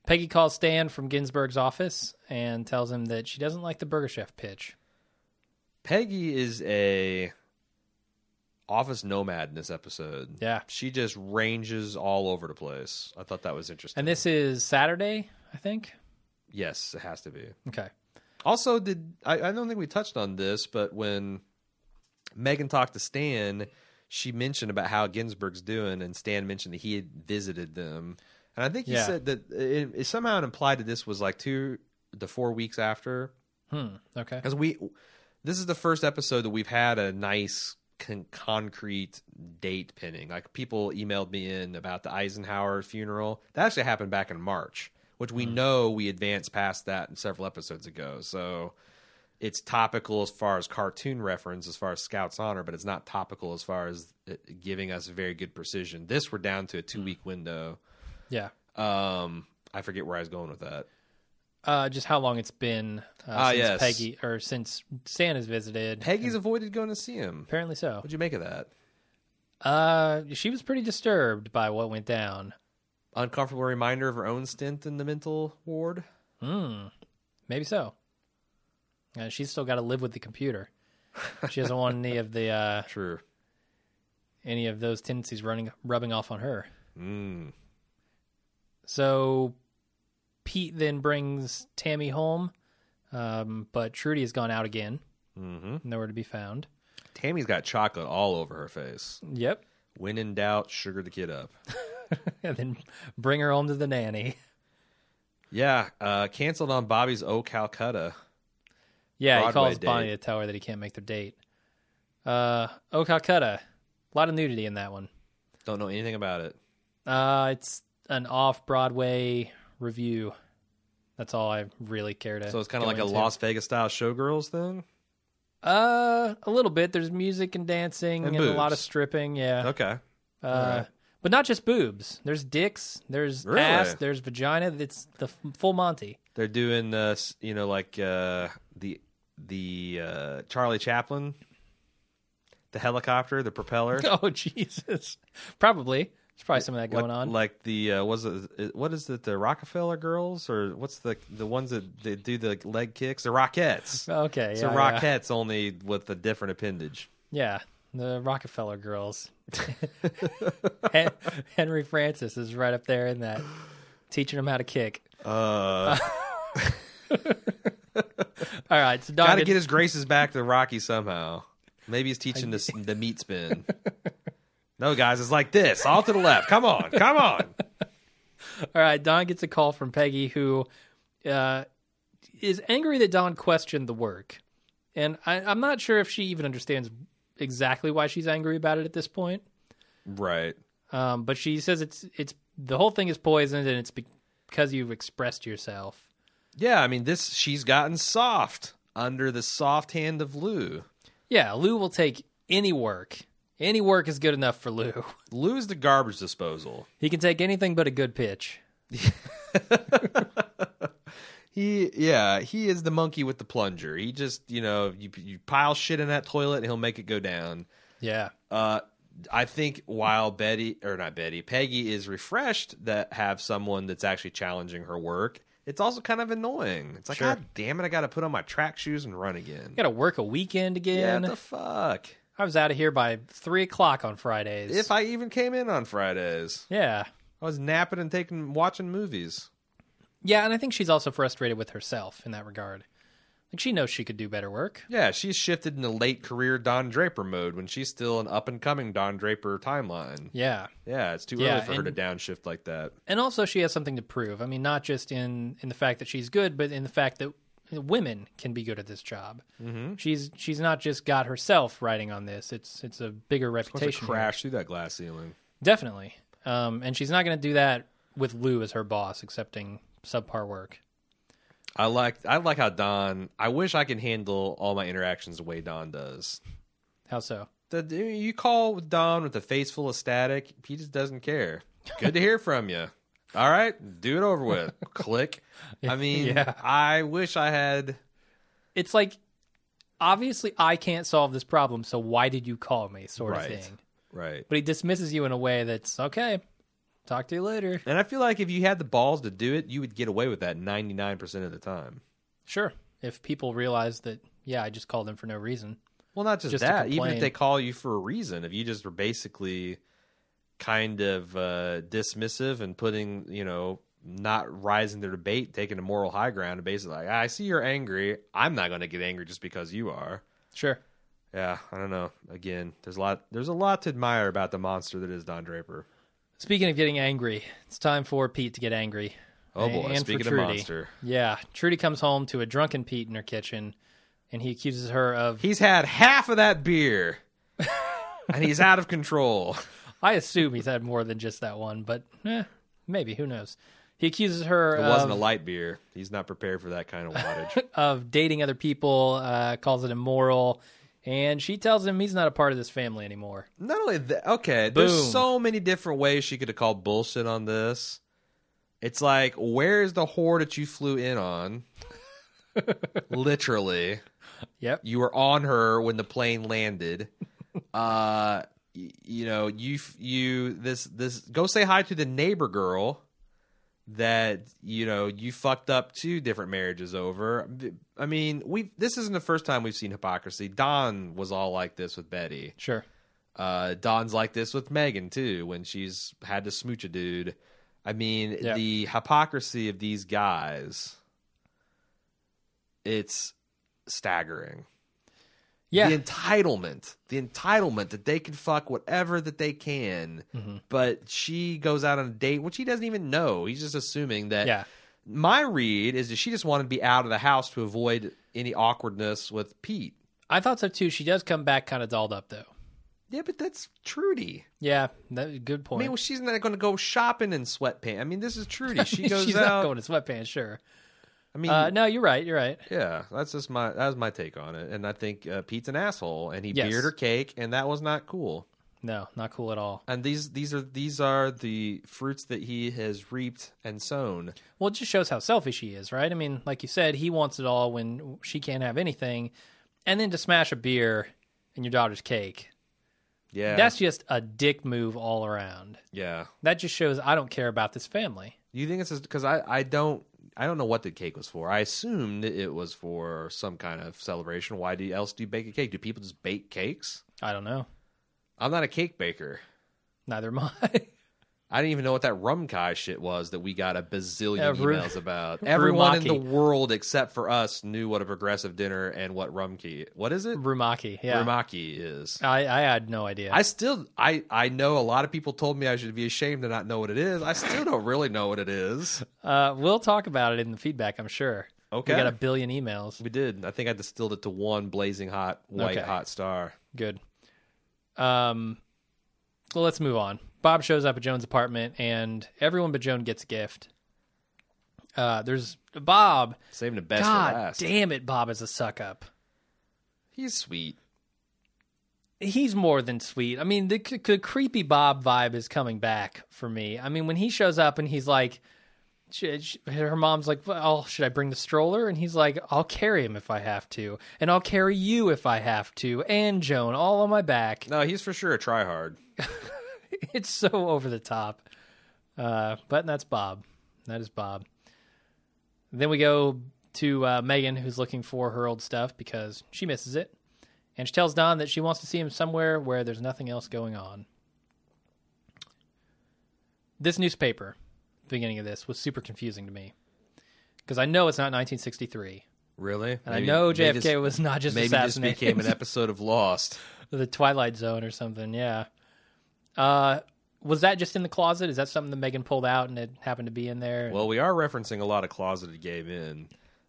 Peggy calls Stan from Ginsburg's office and tells him that she doesn't like the Burger Chef pitch. Peggy is a office nomad in this episode. Yeah. She just ranges all over the place. I thought that was interesting. And this is Saturday, I think? Yes, it has to be. Okay. Also, I don't think we touched on this, but when Megan talked to Stan, she mentioned about how Ginsburg's doing, and Stan mentioned that he had visited them. And I think he said that it somehow implied that this was like 2 to 4 weeks after. Okay. Because this is the first episode that we've had a nice concrete date pinning. Like, people emailed me in about the Eisenhower funeral. That actually happened back in March, which we know we advanced past that in several episodes ago. So it's topical as far as cartoon reference, as far as Scout's Honor, but it's not topical as far as giving us very good precision. This, we're down to a 2-week window. Yeah. I forget where I was going with that. Just how long it's been since yes. Peggy, or since Stan has visited. Peggy's avoided going to see him. Apparently so. What'd you make of that? She was pretty disturbed by what went down. Uncomfortable reminder of her own stint in the mental ward? Maybe so. She's still got to live with the computer. She doesn't want any of the True. any of those tendencies rubbing off on her. Mm. So Pete then brings Tammy home, but Trudy has gone out again. Mm-hmm. Nowhere to be found. Tammy's got chocolate all over her face. Yep. When in doubt, sugar the kid up. And then bring her home to the nanny. Yeah, canceled on Bobby's O Calcutta. Yeah, Broadway he calls date. Bonnie to tell her that he can't make their date. O Calcutta. A lot of nudity in that one. Don't know anything about it. It's an off-Broadway review. That's all I really care to. So it's kind of go like a into. Las Vegas style Showgirls thing? A little bit. There's music and dancing And and a lot of boobs. stripping. Yeah. Okay. But not just boobs. There's dicks. There's Really? ass. There's vagina. It's the full Monty. They're doing, like the Charlie Chaplin, the helicopter, the propeller. Oh Jesus! Probably. There's probably some of that going on. Like the what is it? The Rockefeller girls, or what's the ones that they do the leg kicks? The Rockettes. Okay. So Yeah. Rockettes only with a different appendage. Yeah. The Rockefeller girls. Henry Francis is right up there in that, teaching them how to kick. All right, so Don Got to get his graces back to Rocky somehow. Maybe he's teaching the meat spin. No, guys, it's like this, all to the left. Come on, come on. All right, Don gets a call from Peggy, who is angry that Don questioned the work, and I'm not sure if she even understands exactly why she's angry about it at this point. Right. But she says it's the whole thing is poisoned, and it's because you've expressed yourself. Yeah, I mean, she's gotten soft under the soft hand of Lou. Yeah, Lou will take any work. Any work is good enough for Lou. Lou's the garbage disposal. He can take anything but a good pitch. He is the monkey with the plunger. He just, you pile shit in that toilet and he'll make it go down. Yeah. I think while Peggy is refreshed that have someone that's actually challenging her work, it's also kind of annoying. It's like, Sure. God damn it, I got to put on my track shoes and run again. Got to work a weekend Yeah, again. what the fuck? I was out of here by 3:00 on Fridays. If I even came in on Fridays, Yeah. I was napping and watching movies. Yeah, and I think she's also frustrated with herself in that regard. Like, she knows she could do better work. Yeah, she's shifted into late career Don Draper mode when she's still an up and coming Don Draper timeline. Yeah. Yeah, it's too Yeah, early for her to and- downshift like that. And also she has something to prove. I mean, not just in the fact that she's good, but in the fact that women can be good at this job. Mm-hmm. She's not just got herself writing on this. It's a bigger Wants to reputation. here. crash through that glass ceiling. Definitely. And she's not going to do that with Lou as her boss, accepting subpar work. I like how Don. I wish I could handle all my interactions the way Don does. How so? You call with Don with a face full of static. He just doesn't care. Good to hear from you. All right, do it over with. Click. I mean, Yeah. I wish I had. It's like, obviously I can't solve this problem, so why did you call me, sort of Right. thing. Right. But he dismisses you in a way that's, okay, Talk to you later. And I feel like if you had the balls to do it, you would get away with that 99% of the time. Sure. If people realize that, yeah, I just called them for no reason. Well, not just Just to that. Even if complain. they call you for a reason, if you just were basically kind of dismissive and putting, not rising to debate, taking a moral high ground, and basically like, I see you're angry. I'm not going to get angry just because you are. Sure. Yeah, I don't know. Again, there's a lot to admire about the monster that is Don Draper. Speaking of getting angry, it's time for Pete to get angry. Oh boy, And speaking for of Trudy. monster. Yeah, Trudy comes home to a drunken Pete in her kitchen, and he accuses her of... He's had half of that beer, and he's out of control. I assume he's had more than just that one, but maybe, who knows. He accuses her It wasn't a light beer. He's not prepared for that kind of wattage. of dating other people, calls it immoral, and she tells him he's not a part of this family anymore. Not only that, okay, Boom. there's so many different ways she could have called bullshit on this. It's like, where's the whore that you flew in on? Literally. Yep. You were on her when the plane landed. This go say hi to the neighbor girl that you fucked up 2 different marriages over. I mean, this isn't the first time we've seen hypocrisy. Dawn was all like this with Betty. Sure. Dawn's like this with Megan too when she's had to smooch a dude. I mean, Yeah. the hypocrisy of these guys, it's staggering. Yeah. The entitlement that they can fuck whatever that they can, but she goes out on a date, which he doesn't even know. He's just assuming that. Yeah. My read is that she just wanted to be out of the house to avoid any awkwardness with Pete. I thought so too. She does come back kind of dolled up though. Yeah, but that's Trudy. Yeah, good I point. mean, well, she's not going to go shopping in sweatpants. I mean, this is Trudy. She goes She's out. not going to sweatpants, sure. I mean, No, you're right. You're right. yeah, that was my take on it. And I think Pete's an asshole, and he Yes. beered her cake, and that was not cool. No, not cool at all. And these are the fruits that he has reaped and sown. Well, it just shows how selfish he is, right? I mean, like you said, he wants it all when she can't have anything, and then to smash a beer in your daughter's cake. Yeah, That's just a dick move all around. yeah. That just shows I don't care about this family. You think it's because I don't know what the cake was for. I assumed it was for some kind of celebration. Why else do you bake a cake? Do people just bake cakes? I don't know. I'm not a cake baker. Neither am I. I didn't even know what that rum kai shit was that we got a bazillion Ru- emails about. Everyone in Rumaki. the world except for us knew what a progressive dinner and what what is it? Rumaki, yeah. Rumaki is. I had no idea. I know a lot of people told me I should be ashamed to not know what it is. I still don't really know what it is. We'll talk about it in the feedback, I'm sure. Okay. We got a billion emails. We did. I think I distilled it to one blazing hot white Okay. hot star. Good. Well, let's move on. Bob shows up at Joan's apartment, and everyone but Joan gets a gift. There's Bob. Saving the best for God last. damn it, Bob is a suck-up. He's sweet. He's more than sweet. I mean, the creepy Bob vibe is coming back for me. I mean, when he shows up and he's like, her mom's like, well, should I bring the stroller? And he's like, I'll carry him if I have to. And I'll carry you if I have to. And Joan, all on my back. No, he's for sure a tryhard. It's so over the top. But that's Bob. That is Bob. Then we go to Megan, who's looking for her old stuff because she misses it. And she tells Don that she wants to see him somewhere where there's nothing else going on. This newspaper, the beginning of this, was super confusing to me. Because I know it's not 1963. Really? And I know JFK was not just maybe assassinated. this became an episode of Lost. The Twilight Zone or something, yeah. Was that just in the closet? Is that something that Megan pulled out and it happened to be in there? Well, we are referencing a lot of closeted gay men.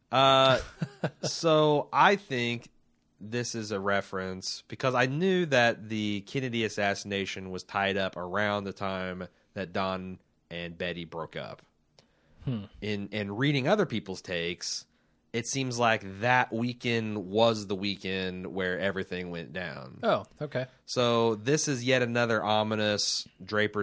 So I think this is a reference because I knew that the Kennedy assassination was tied up around the time that Don and Betty broke up. In reading other people's takes, it seems like that weekend was the weekend where everything went down. Oh, okay. So this is yet another ominous Draper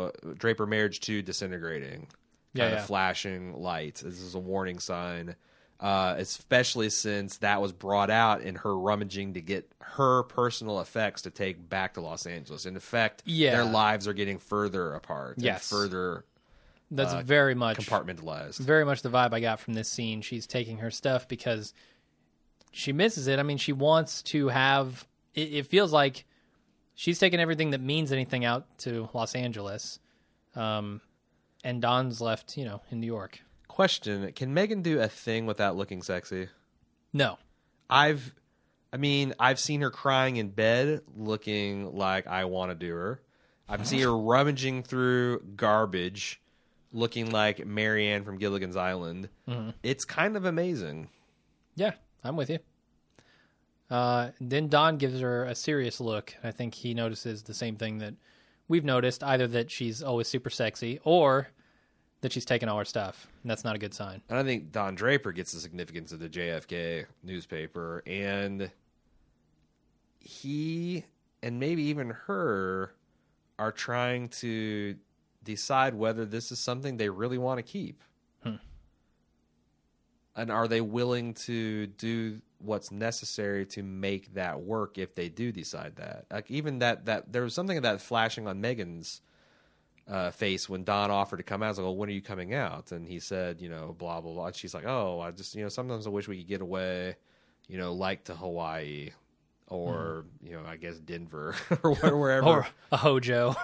marriage 2 disintegrating. Kind of flashing lights. This is a warning sign. especially since that was brought out in her rummaging to get her personal effects to take back to Los Angeles. In effect, their lives are getting further apart and further That's very much compartmentalized. Very much the vibe I got from this scene. She's taking her stuff because she misses it. I mean, she wants to have... It feels like she's taking everything that means anything out to Los Angeles. And Dawn's left, in New York. Question, can Megan do a thing without looking sexy? No. I've seen her crying in bed looking like I want to do her. I've seen her rummaging through garbage looking like Marianne from Gilligan's Island. Mm-hmm. It's kind of amazing. Yeah, I'm with you. Then Dawn gives her a serious look. I think he notices the same thing that we've noticed, either that she's always super sexy or that she's taking all her stuff. And that's not a good sign. And I think Don Draper gets the significance of the JFK newspaper, and he and maybe even her are trying to decide whether this is something they really want to keep. And are they willing to do what's necessary to make that work if they do decide that? Like, even that there was something of that flashing on Megan's face when Don offered to come out. I was like, well, when are you coming out? And he said, blah, blah, blah. And she's like, oh, I just, sometimes I wish we could get away, like to Hawaii or, I guess Denver or wherever. Or a Hojo.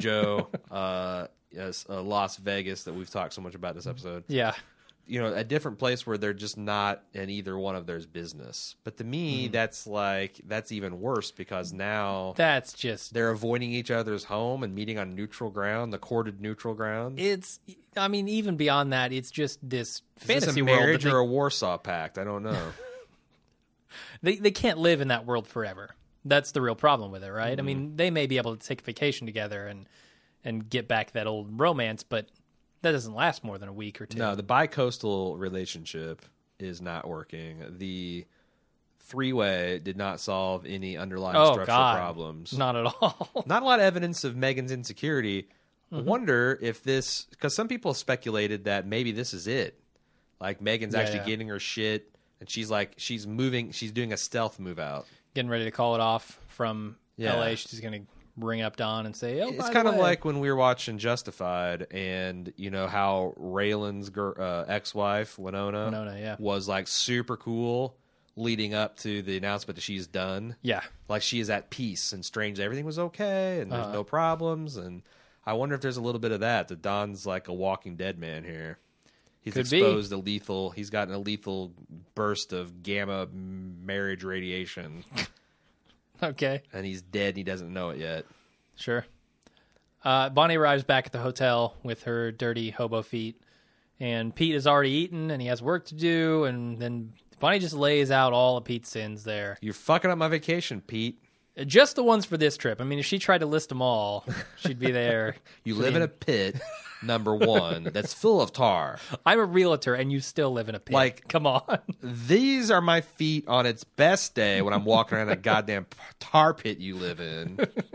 Yes, Las Vegas that we've talked so much about this episode. Yeah. A different place where they're just not in either one of theirs business. But to me, that's even worse, because now that's just, they're avoiding each other's home and meeting on neutral ground, the corded neutral ground. Even beyond that, it's just this fantasy is this a marriage or a Warsaw Pact? I don't know. They can't live in that world forever. That's the real problem with it, right? I mean, they may be able to take a vacation together and get back that old romance, but that doesn't last more than a week or two. No, the bi-coastal relationship is not working. The three-way did not solve any underlying structural problems. Not at all. Not a lot of evidence of Megan's insecurity. I wonder if this... Because some people speculated that maybe this is it. Like, Megan's actually getting her shit, and she's doing a stealth move out. Getting ready to call it off from L.A. She's going to ring up Don and say, it's kind of like when we were watching Justified, and how Raylan's ex-wife Winona was like super cool leading up to the announcement that she's done. Like, she is at peace and strange, everything was okay and there's no problems. And I wonder if there's a little bit of that Don's like a Walking Dead man here. He's exposed he's gotten a lethal burst of gamma marriage radiation. Okay. And he's dead and he doesn't know it yet. Sure. Bonnie arrives back at the hotel with her dirty hobo feet, and Pete has already eaten and he has work to do, and then Bonnie just lays out all of Pete's sins there. You're fucking up my vacation, Pete. Just the ones for this trip. I mean, if she tried to list them all, she'd be there. You live in a pit, number one, that's full of tar. I'm a realtor, and you still live in a pit. Like, come on. These are my feet on its best day when I'm walking around a goddamn tar pit you live in.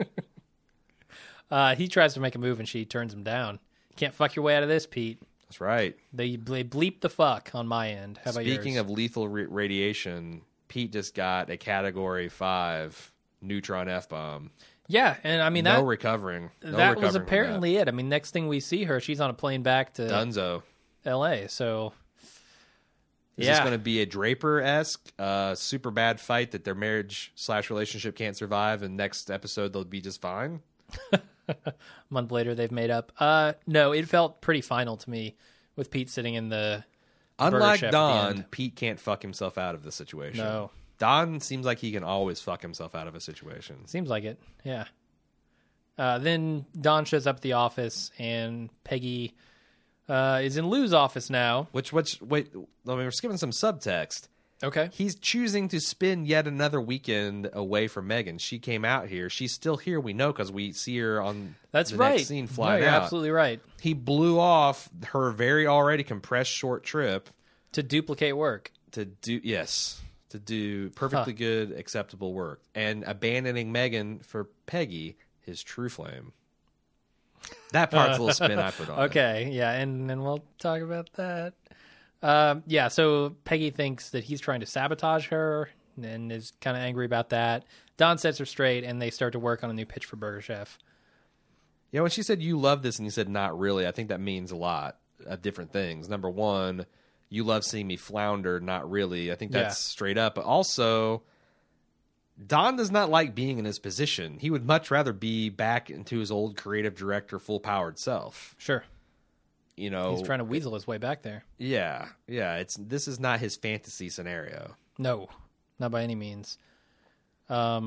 He tries to make a move, and she turns him down. You can't fuck your way out of this, Pete. That's right. They bleep the fuck on my end. How about yours? Speaking of lethal radiation, Pete just got a Category 5 neutron F-bomb. Yeah, and I mean no recovering. That was apparently it. I mean, next thing we see her, she's on a plane back to Dunzo, L.A. So, is this going to be a Draper-esque, super bad fight that their marriage/relationship can't survive, and next episode they'll be just fine? A month later, they've made up. No, it felt pretty final to me with Pete sitting in the. Unlike Don, Pete can't fuck himself out of the situation. No. Don seems like he can always fuck himself out of a situation. Seems like it, yeah. Then Don shows up at the office, and Peggy is in Lou's office now. Wait, we're skipping some subtext. Okay. He's choosing to spend yet another weekend away from Megan. She came out here. She's still here, we know, because we see her on next scene flying you're out. Absolutely right. He blew off her very already compressed short trip. To duplicate work. To do perfectly good, acceptable work. And abandoning Megan for Peggy, his true flame. That part's a little spin I put on Okay, yeah, and we'll talk about that. Yeah, so Peggy thinks that he's trying to sabotage her and is kind of angry about that. Don sets her straight, and they start to work on a new pitch for Burger Chef. Yeah, when she said you love this and you said not really, I think that means a lot of different things. Number one, you love seeing me flounder, not really. I think that's straight up. But also, Don does not like being in his position. He would much rather be back into his old creative director, full-powered self. Sure. You know, He's trying to weasel his way back there. Yeah. This is not his fantasy scenario. No, not by any means. I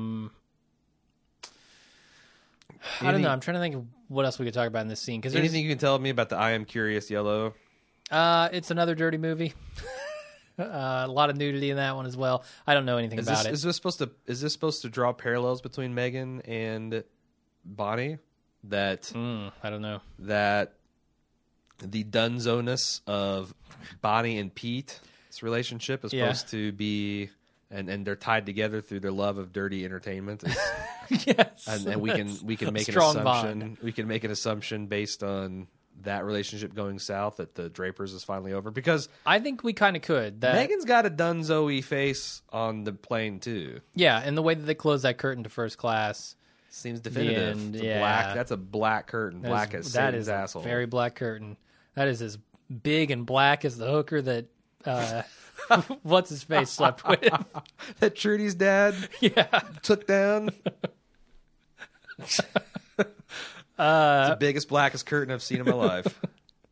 don't know. I'm trying to think of what else we could talk about in this scene. Anything you can tell me about the I Am Curious Yellow? It's another dirty movie. A lot of nudity in that one as well. I don't know anything about it. Is this supposed to draw parallels between Megan and Bonnie? That I don't know. That the dunzo-ness of Bonnie and Pete's relationship is supposed to be, and they're tied together through their love of dirty entertainment. Yes, and we can make an assumption. Bond. We can make an assumption based on that relationship going south that the Drapers is finally over, because I think we kind of could. Megan's got a dunzo-y face on the plane too. Yeah, and the way that they close that curtain to first class seems definitive. Black. That's a black curtain. Black as Satan's asshole. Very black curtain. That is as big and black as the hooker that what's his face slept with. That Trudy's dad took down. It's the biggest, blackest curtain I've seen in my life.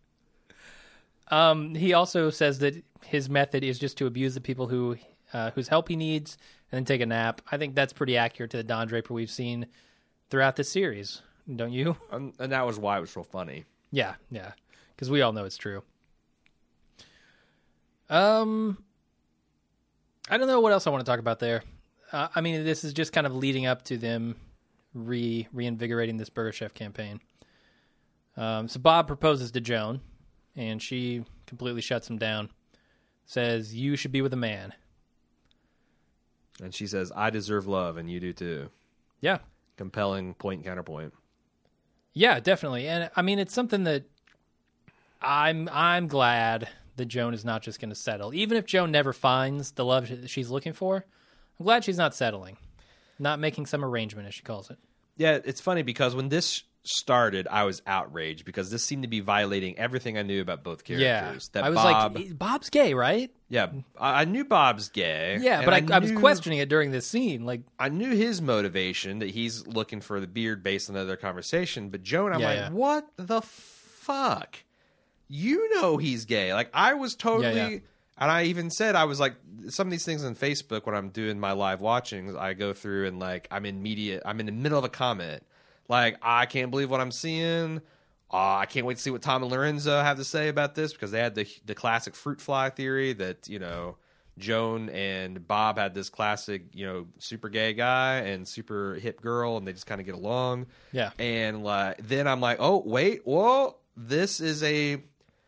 He also says that his method is just to abuse the people whose help he needs and then take a nap. I think that's pretty accurate to the Don Draper we've seen throughout this series, don't you? And that was why it was so funny. Yeah, because we all know it's true. I don't know what else I want to talk about there. I mean, this is just kind of leading up to them reinvigorating this Burger Chef campaign. So Bob proposes to Joan, and she completely shuts him down. Says, "You should be with a man." And she says, "I deserve love, and you do too." Yeah. Compelling point counterpoint. Yeah, definitely. And I mean, it's something that I'm glad that Joan is not just going to settle. Even if Joan never finds the love that she's looking for, I'm glad she's not settling. Not making some arrangement, as she calls it. Yeah, it's funny because when this started, I was outraged because this seemed to be violating everything I knew about both characters. Yeah, I was like, Bob's gay, right? Yeah, I knew Bob's gay. Yeah, but I was questioning it during this scene. Like, I knew his motivation, that he's looking for the beard based on their conversation. But Joan, I'm like, what the fuck? You know he's gay. Like, I was totally... And I even said, I was like, some of these things on Facebook when I'm doing my live watchings, I go through and like, I'm in the middle of a comment. Like, I can't believe what I'm seeing. I can't wait to see what Tom and Lorenzo have to say about this, because they had the classic fruit fly theory that, you know, Joan and Bob had this classic, you know, super gay guy and super hip girl, and they just kind of get along. Yeah. And then I'm like, oh, wait, whoa, this is a...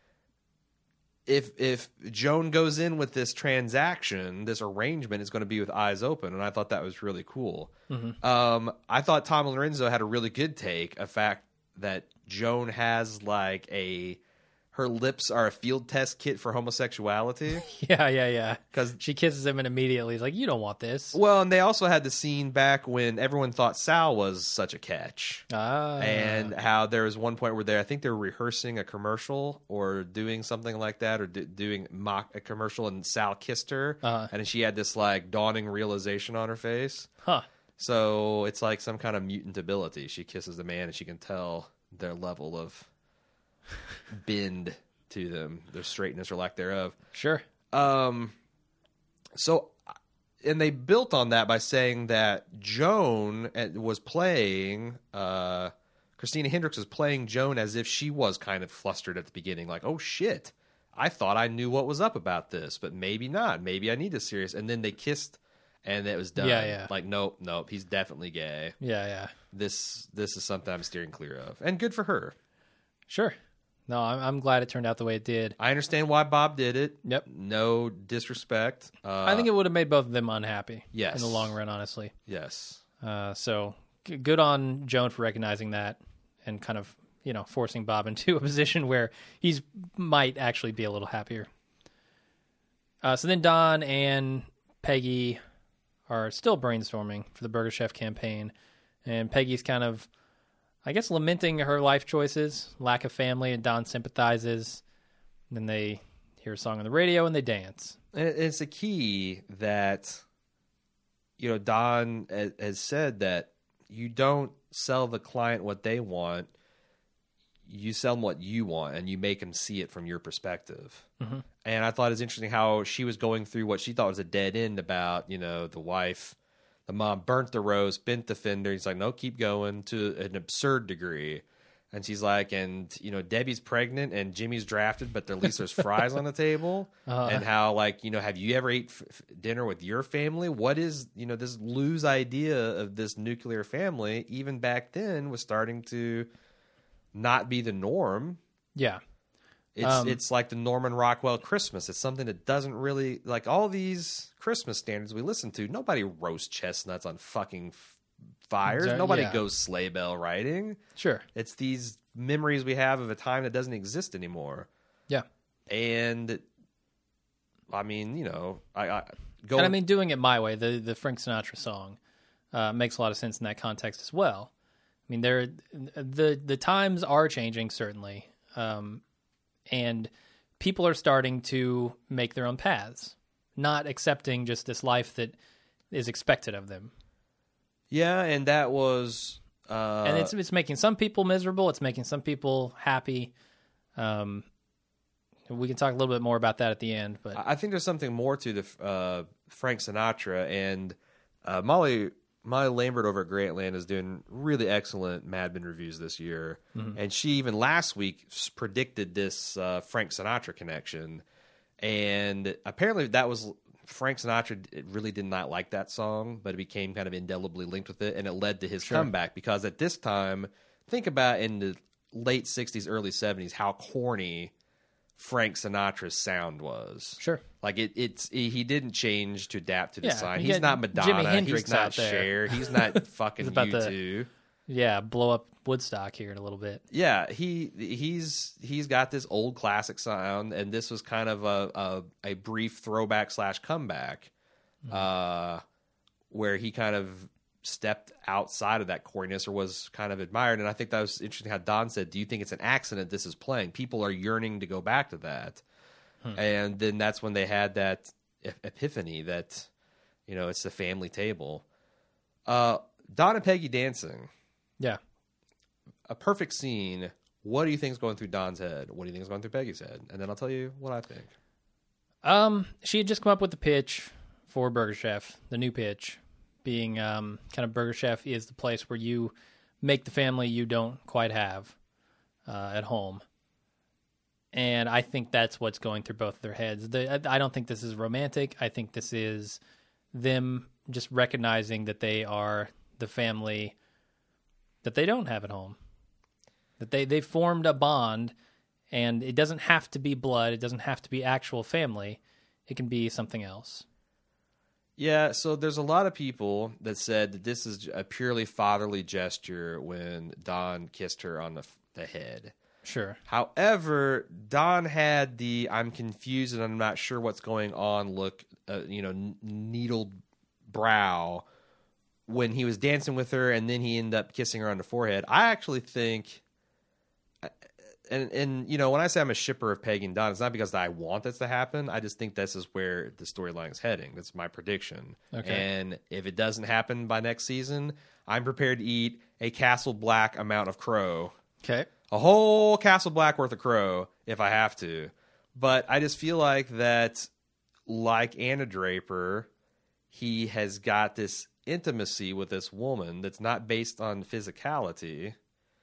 If Joan goes in with this transaction, this arrangement is going to be with eyes open, and I thought that was really cool. Mm-hmm. I thought Tom and Lorenzo had a really good take, a fact that Joan has like her lips are a field test kit for homosexuality. Yeah. Because she kisses him and immediately he's like, "You don't want this." Well, and they also had the scene back when everyone thought Sal was such a catch. And how there was one point where I think they were rehearsing a commercial or doing something like that, or doing a commercial, and Sal kissed her. And she had this like dawning realization on her face. Huh. So it's like some kind of mutant ability. She kisses the man and she can tell their level of bend to them, their straightness or lack thereof. Sure. So, and they built on that by saying that Joan was playing, Christina Hendricks was playing Joan as if she was kind of flustered at the beginning. Like, oh shit, I thought I knew what was up about this, but maybe not. Maybe I need this serious. And then they kissed and it was done. Yeah. Like, nope, he's definitely gay. Yeah. This is something I'm steering clear of. And good for her. Sure. No, I'm glad it turned out the way it did. I understand why Bob did it. Yep. No disrespect. I think it would have made both of them unhappy. Yes. In the long run, honestly. Yes. So good on Joan for recognizing that and kind of, you know, forcing Bob into a position where he's might actually be a little happier. So then Don and Peggy are still brainstorming for the Burger Chef campaign. And Peggy's kind of, I guess, lamenting her life choices, lack of family, and Don sympathizes. And then they hear a song on the radio and they dance. And it's a key that, Don has said that you don't sell the client what they want. You sell them what you want, and you make them see it from your perspective. Mm-hmm. And I thought it was interesting how she was going through what she thought was a dead end about, the wife, the mom burnt the roast, bent the fender. He's like, no, keep going, to an absurd degree. And she's like, and, Debbie's pregnant and Jimmy's drafted, but at least there's fries on the table. And how, have you ever ate dinner with your family? What is, this loose idea of this nuclear family, even back then, was starting to not be the norm. Yeah. It's like the Norman Rockwell Christmas. It's something that doesn't really, like all these Christmas standards we listen to, nobody roasts chestnuts on fucking fires. Nobody goes sleigh bell riding. Sure. It's these memories we have of a time that doesn't exist anymore. Yeah. And I mean, doing it my way, the Frank Sinatra song makes a lot of sense in that context as well. I mean, the times are changing, certainly. And people are starting to make their own paths, not accepting just this life that is expected of them. Yeah, and that was... and it's making some people miserable. It's making some people happy. We can talk a little bit more about that at the end. But I think there's something more to the Frank Sinatra, and Molly Lambert over at Grantland is doing really excellent Mad Men reviews this year. Mm-hmm. And she even last week predicted this Frank Sinatra connection. And apparently that was... Frank Sinatra really did not like that song, but it became kind of indelibly linked with it, and it led to his comeback. Because at this time, think about in the late 60s, early 70s, how corny Frank Sinatra's sound was. Sure. Like, he didn't change to adapt to the sign. He's got not Madonna. Jimi Hendrix He's not out there. Cher. He's not fucking U2. Blow up Woodstock here in a little bit. Yeah, he's got this old classic sound, and this was kind of a brief throwback / comeback, where he kind of stepped outside of that corniness or was kind of admired. And I think that was interesting how Don said, do you think it's an accident this is playing? People are yearning to go back to that. And then that's when they had that epiphany that, it's the family table. Don and Peggy dancing. Yeah. A perfect scene. What do you think is going through Don's head? What do you think is going through Peggy's head? And then I'll tell you what I think. She had just come up with the pitch for Burger Chef, the new pitch being kind of Burger Chef is the place where you make the family you don't quite have at home. And I think that's what's going through both of their heads. I don't think this is romantic. I think this is them just recognizing that they are the family that they don't have at home. That they formed a bond, and it doesn't have to be blood. It doesn't have to be actual family. It can be something else. Yeah, so there's a lot of people that said that this is a purely fatherly gesture when Don kissed her on the head. Sure. However, Don had the I'm confused and I'm not sure what's going on look, needled brow when he was dancing with her, and then he ended up kissing her on the forehead. I actually think, and when I say I'm a shipper of Peggy and Don, it's not because I want this to happen. I just think this is where the storyline is heading. That's my prediction. Okay. And if it doesn't happen by next season, I'm prepared to eat a Castle Black amount of crow. Okay. A whole Castle Black worth of crow if I have to. But I just feel like that, like Anna Draper, he has got this intimacy with this woman that's not based on physicality.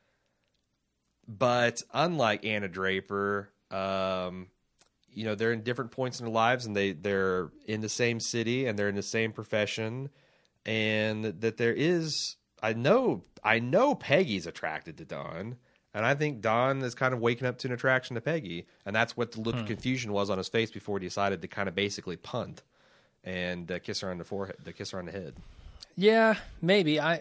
But unlike Anna Draper, they're in different points in their lives, and they're in the same city and they're in the same profession, and that there is, I know Peggy's attracted to Don, and I think Don is kind of waking up to an attraction to Peggy, and that's what the look of confusion was on his face before he decided to kind of basically punt and kiss her on the forehead, kiss her on the head. Yeah, maybe. I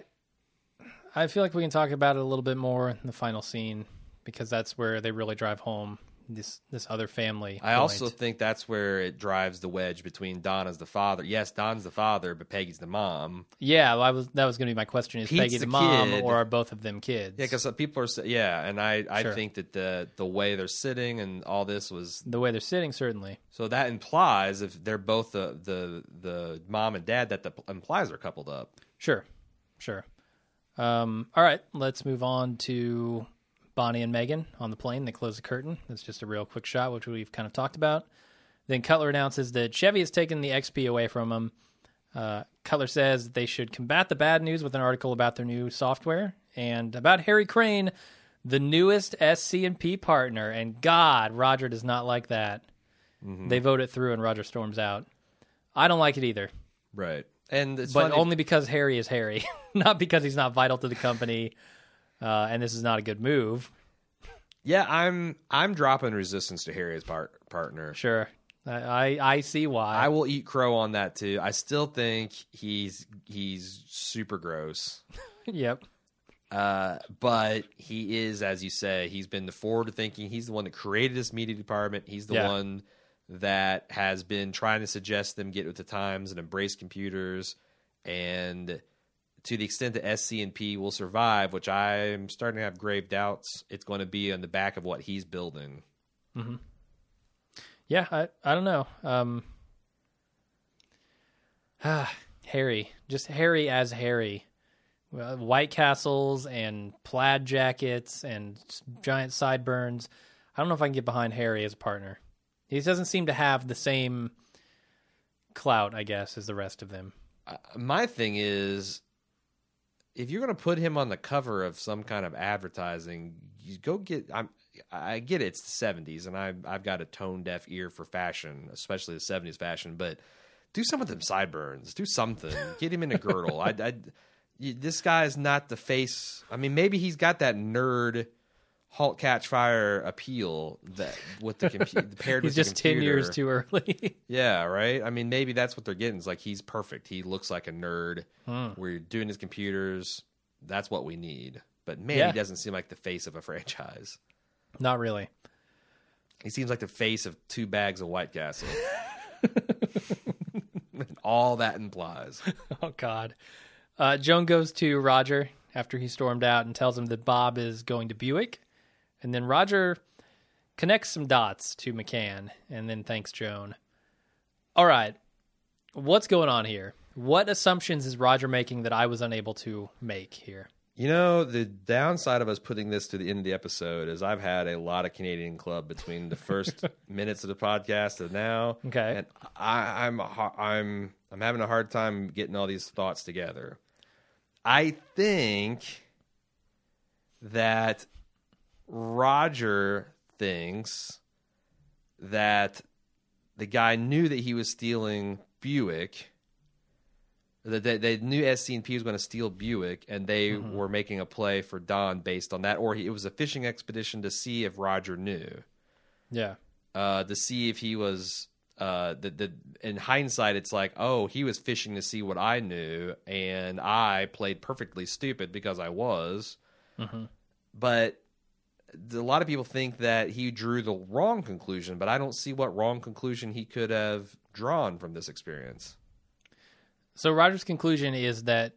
feel like we can talk about it a little bit more in the final scene, because that's where they really drive home this other family. I also think that's where it drives the wedge between Don as the father. Yes, Don's the father, but Peggy's the mom. Yeah, that was going to be my question: is Pete's Peggy the the mom, kid. or are both of them kids? Yeah, because people are and I Sure. think that the way they're sitting and all this was The way they're sitting, certainly. so that implies if they're both the mom and dad, that implies they're coupled up. Sure. All right, let's move on to Bonnie and Megan on the plane. They close the curtain. That's just a real quick shot, which we've kind of talked about. Then Cutler announces that Chevy has taken the XP away from him. Cutler says they should combat the bad news with an article about their new software and about Harry Crane, the newest SC&P partner. And God, Roger does not like that. Mm-hmm. They vote it through and Roger storms out. I don't like it either. Right. And it's but funny. only because Harry is Harry, not because he's not vital to the company, and this is not a good move. Yeah, I'm dropping resistance to Harry as partner. Sure, I see why. I will eat crow on that too. I still think he's super gross. Yep. But he is, as you say, he's been the forward thinking. He's the one that created this media department. He's the one that has been trying to suggest them get with the times and embrace computers. And to the extent that SC&P will survive, which I'm starting to have grave doubts, it's going to be on the back of what he's building. Mm-hmm. Yeah, I don't know. Harry, just Harry as Harry. White Castles and plaid jackets and giant sideburns. I don't know if I can get behind Harry as a partner. He doesn't seem to have the same clout, I guess, as the rest of them. My thing is, if you're going to put him on the cover of some kind of advertising, you go get. I get it, it's the 70s, and I've got a tone deaf ear for fashion, especially the 70s fashion. But do some of them sideburns. Do something. Get him in a girdle. This guy is not the face. I mean, maybe he's got that nerd Halt Catch Fire appeal that with the computer paired with he's just the computer. 10 years too early. Yeah, right. I mean, maybe that's what they're getting. It's like he's perfect. He looks like a nerd. We're doing his computers. That's what we need. But man, he doesn't seem like the face of a franchise. Not really. He seems like the face of 2 bags of White Castle. All that implies. Oh God. Joan goes to Roger after he stormed out and tells him that Bob is going to Buick. And then Roger connects some dots to McCann and then thanks Joan. All right. What's going on here? What assumptions is Roger making that I was unable to make here? You know, the downside of us putting this to the end of the episode is I've had a lot of Canadian Club between the first minutes of the podcast and now. Okay. And I'm having a hard time getting all these thoughts together. I think that Roger thinks that the guy knew that he was stealing Buick, that they knew SC&P was going to steal Buick, and they were making a play for Don based on that, or it was a fishing expedition to see if Roger knew. Yeah. To see if he was... in hindsight, it's like, oh, he was fishing to see what I knew, and I played perfectly stupid because I was. Mm-hmm. But a lot of people think that he drew the wrong conclusion, but I don't see what wrong conclusion he could have drawn from this experience. So Roger's conclusion is that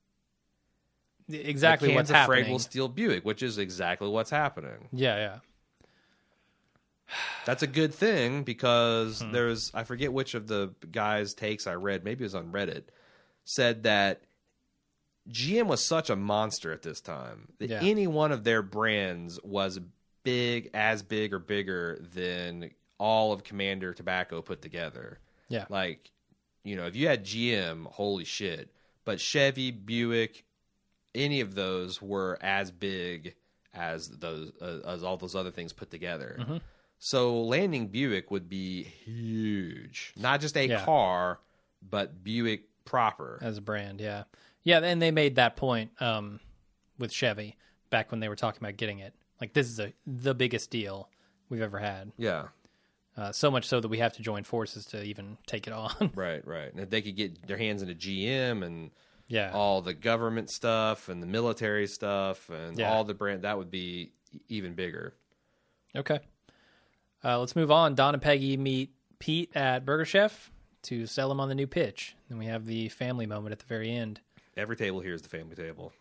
exactly what's happening. McCann's will steal Buick, which is exactly what's happening. Yeah. That's a good thing because there's, I forget which of the guys' takes I read, maybe it was on Reddit, said that GM was such a monster at this time that any one of their brands was big or bigger than all of Commander Tobacco put together. Yeah. Like, you know, if you had GM, holy shit. But Chevy, Buick, any of those were as big as those as all those other things put together. Mm-hmm. So landing Buick would be huge. Not just a car, but Buick proper. As a brand, yeah. Yeah, and they made that point with Chevy back when they were talking about getting it. Like, this is the biggest deal we've ever had. Yeah. So much so that we have to join forces to even take it on. Right. And if they could get their hands into GM and Yeah. all the government stuff and the military stuff and all the brand, that would be even bigger. Okay. Let's move on. Don and Peggy meet Pete at Burger Chef to sell him on the new pitch. And we have the family moment at the very end. Every table here is the family table.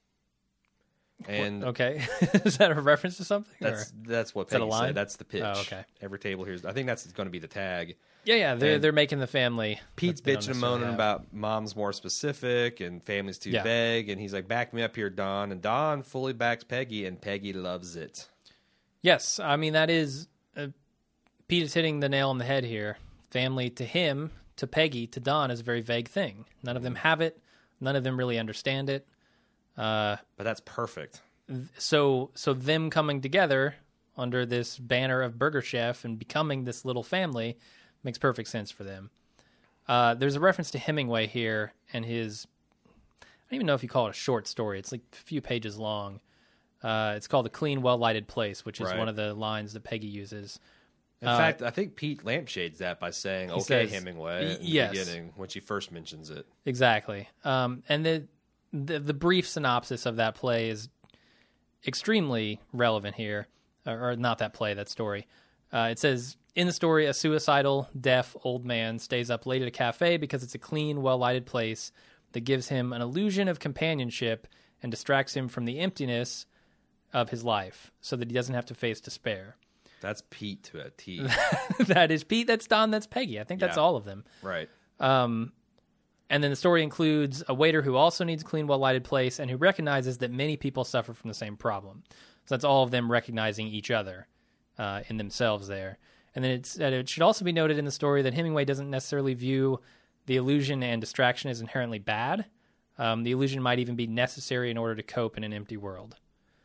And okay. Is that a reference to something? That's what that a Peggy line? said. That's the pitch. Oh, okay. Every table here is. I think that's going to be the tag. Yeah. They're making the family. Pete's that they don't bitching and necessarily moaning have. about mom's more specific and family's too Yeah. vague. And he's like, back me up here, Don. And Don fully backs Peggy, and Peggy loves it. Yes, I mean, that is... Pete is hitting the nail on the head here. Family to him, to Peggy, to Don is a very vague thing. None of them have it. None of them really understand it. But that's perfect. So them coming together under this banner of Burger Chef and becoming this little family makes perfect sense for them. There's a reference to Hemingway here and his... I don't even know if you call it a short story. It's like a few pages long. It's called The Clean, Well-Lighted Place, which is Right. one of the lines that Peggy uses. In fact, I think Pete lampshades that by saying, okay, says, Hemingway, in yes. the beginning, when she first mentions it. Exactly. And the brief synopsis of that play is extremely relevant here. Or not that play, that story. It says, in the story, a suicidal, deaf old man stays up late at a cafe because it's a clean, well-lighted place that gives him an illusion of companionship and distracts him from the emptiness of his life so that he doesn't have to face despair. That's Pete to a T. That is Pete, that's Don, that's Peggy. I think that's Yeah. all of them. Right. And then the story includes a waiter who also needs a clean, well-lighted place and who recognizes that many people suffer from the same problem. So that's all of them recognizing each other in themselves there. And then it should also be noted in the story that Hemingway doesn't necessarily view the illusion and distraction as inherently bad. The illusion might even be necessary in order to cope in an empty world.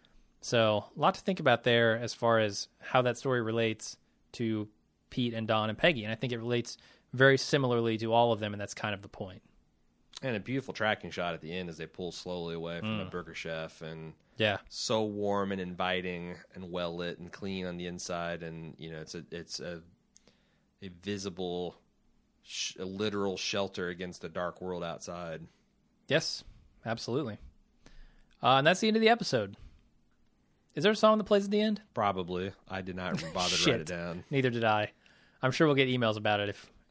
So a lot to think about there as far as how that story relates to Pete and Don and Peggy. And I think it relates very similarly to all of them, and that's kind of the point. And a beautiful tracking shot at the end as they pull slowly away from the Burger Chef, and Yeah. so warm and inviting and well lit and clean on the inside, and it's a visible, a literal shelter against the dark world outside. Yes, absolutely. And that's the end of the episode. Is there a song that plays at the end? Probably. I did not bother to Shit. write it down. Neither did I. I'm sure we'll get emails about it if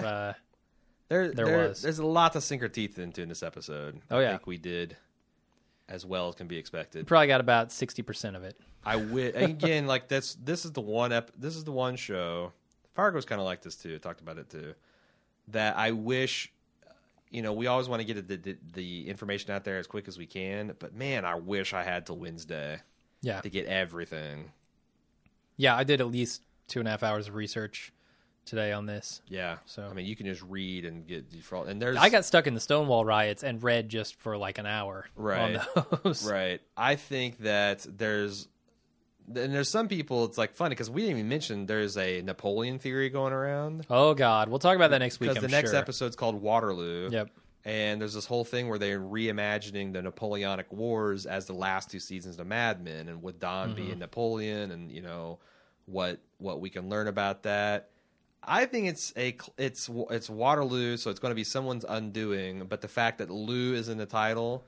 There's a lot to sink our teeth into in this episode. Oh, I yeah. think we did as well as can be expected. probably got about 60% of it. Again, like this is the one show. Fargo's kind of like this too. Talked about it too. That I wish, we always want to get the information out there as quick as we can. But man, I wish I had till Wednesday Yeah. to get everything. Yeah, I did at least 2.5 hours of research today on this. Yeah. So- I mean, you can just read and get default. And there's I got stuck in the Stonewall riots and read just for like an hour Right. on those. right. I think that there's some people. It's like funny because we didn't even mention there's a Napoleon theory going around. Oh, God. We'll talk about that next week, Because I'm the next sure. episode's called Waterloo. Yep. And there's this whole thing where they're reimagining the Napoleonic Wars as the last 2 seasons of Mad Men, and with Don being Napoleon, and what we can learn about that. I think it's Waterloo, so it's going to be someone's undoing. But the fact that Lou is in the title,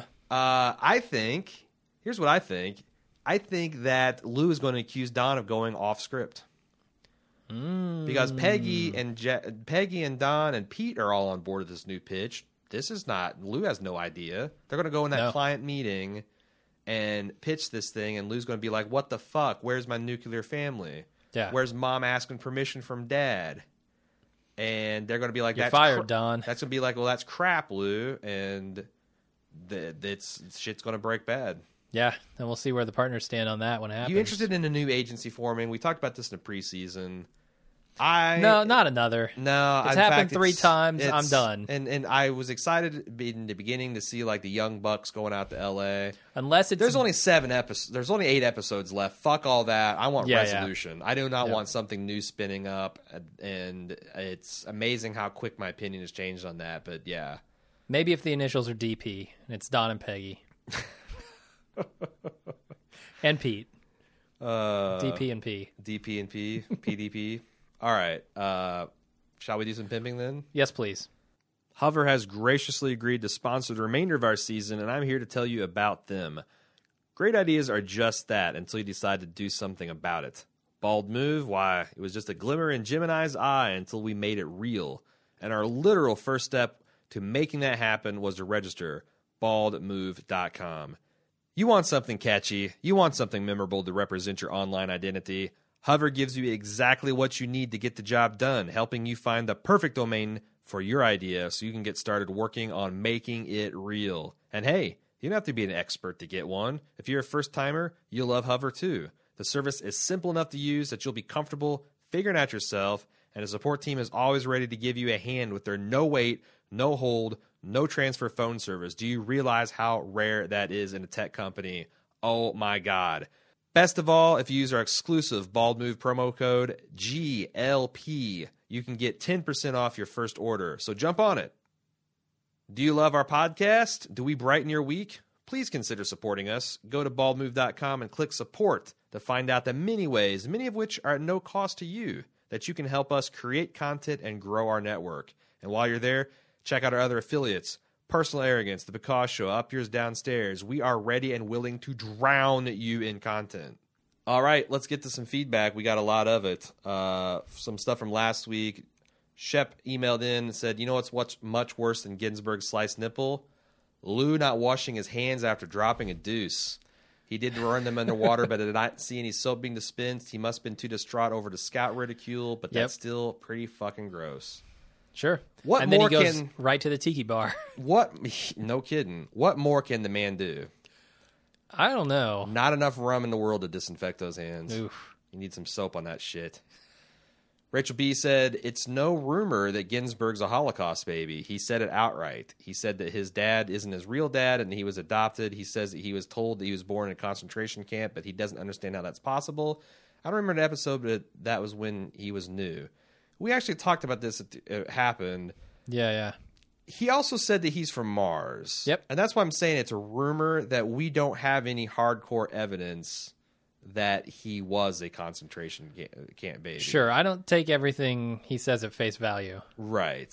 I think here's what I think. I think that Lou is going to accuse Don of going off script. Because Peggy and Don and Pete are all on board with this new pitch. This is not... Lou has no idea. They're going to go in that No. client meeting and pitch this thing, and Lou's going to be like, what the fuck? Where's my nuclear family? Yeah. Where's mom asking permission from dad? And they're going to be like, You're that's fired, Don. That's going to be like, well, that's crap, Lou. And shit's going to break bad. Yeah, and we'll see where the partners stand on that when it happens. You interested in a new agency forming? We talked about this in the preseason. No, not another. No, It's in happened fact, 3 times. I'm it's- done. And I was excited in the beginning to see like the Young Bucks going out to L.A. Unless it's... There's only 7 episodes. There's only 8 episodes left. Fuck all that. I want Yeah, resolution. I do not Yeah. want something new spinning up. And it's amazing how quick my opinion has changed on that. But yeah, Maybe if the initials are DP, and it's Don and Peggy. And Pete. DP and P. DP and P, PDP. All right. Shall we do some pimping then? Yes, please. Hover has graciously agreed to sponsor the remainder of our season, and I'm here to tell you about them. Great ideas are just that until you decide to do something about it. Bald Move, why, it was just a glimmer in Gemini's eye until we made it real. And our literal first step to making that happen was to register baldmove.com. You want something catchy, you want something memorable to represent your online identity. Hover gives you exactly what you need to get the job done, helping you find the perfect domain for your idea so you can get started working on making it real. And hey, you don't have to be an expert to get one. If you're a first-timer, you'll love Hover too. The service is simple enough to use that you'll be comfortable figuring out yourself, and the support team is always ready to give you a hand with their no-wait, no-hold, no-transfer phone service. Do you realize how rare that is in a tech company? Oh my God. Best of all, if you use our exclusive Bald Move promo code GLP, you can get 10% off your first order. So jump on it. Do you love our podcast? Do we brighten your week? Please consider supporting us. Go to baldmove.com and click support to find out the many ways, many of which are at no cost to you, that you can help us create content and grow our network. And while you're there, check out our other affiliates. Personal Arrogance, The Because Show, Up Yours Downstairs. We are ready and willing to drown you in content. All right, let's get to some feedback. We got a lot of it. Some stuff from last week. Shep emailed in and said, you know what's much worse than Ginsburg's sliced nipple? Lou not washing his hands after dropping a deuce. He did run them underwater, but did not see any soap being dispensed. He must have been too distraught over the scout ridicule, but that's still pretty fucking gross. Sure. What and more then he goes right to the tiki bar. What? No kidding. What more can the man do? I don't know. Not enough rum in the world to disinfect those hands. Oof. You need some soap on that shit. Rachel B. said, it's no rumor that Ginsburg's a Holocaust baby. He said it outright. He said that his dad isn't his real dad and he was adopted. He says that he was told that he was born in a concentration camp, but he doesn't understand how that's possible. I don't remember the episode, but that was when he was new. We actually talked about this. It happened. Yeah. He also said that he's from Mars. Yep. And that's why I'm saying it's a rumor that we don't have any hardcore evidence that he was a concentration camp baby. Sure. I don't take everything he says at face value. Right.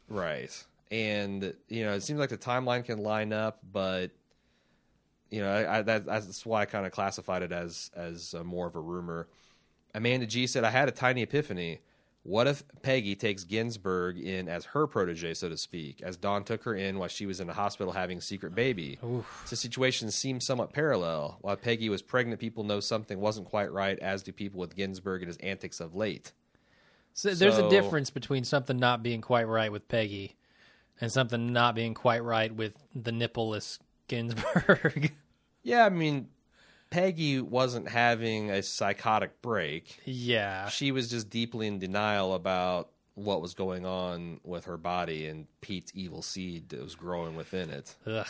And, you know, it seems like the timeline can line up, but, you know, that's why I kind of classified it as more of a rumor. Amanda G. said, I had a tiny epiphany. What if Peggy takes Ginsburg in as her protege, so to speak, as Dawn took her in while she was in the hospital having a secret baby? The situation seems somewhat parallel. While Peggy was pregnant, people know something wasn't quite right, as do people with Ginsburg and his antics of late. So there's a difference between something not being quite right with Peggy and something not being quite right with the nippleless Ginsburg. Yeah, I mean, Peggy wasn't having a psychotic break. Yeah. She was just deeply in denial about what was going on with her body and Pete's evil seed that was growing within it. Ugh.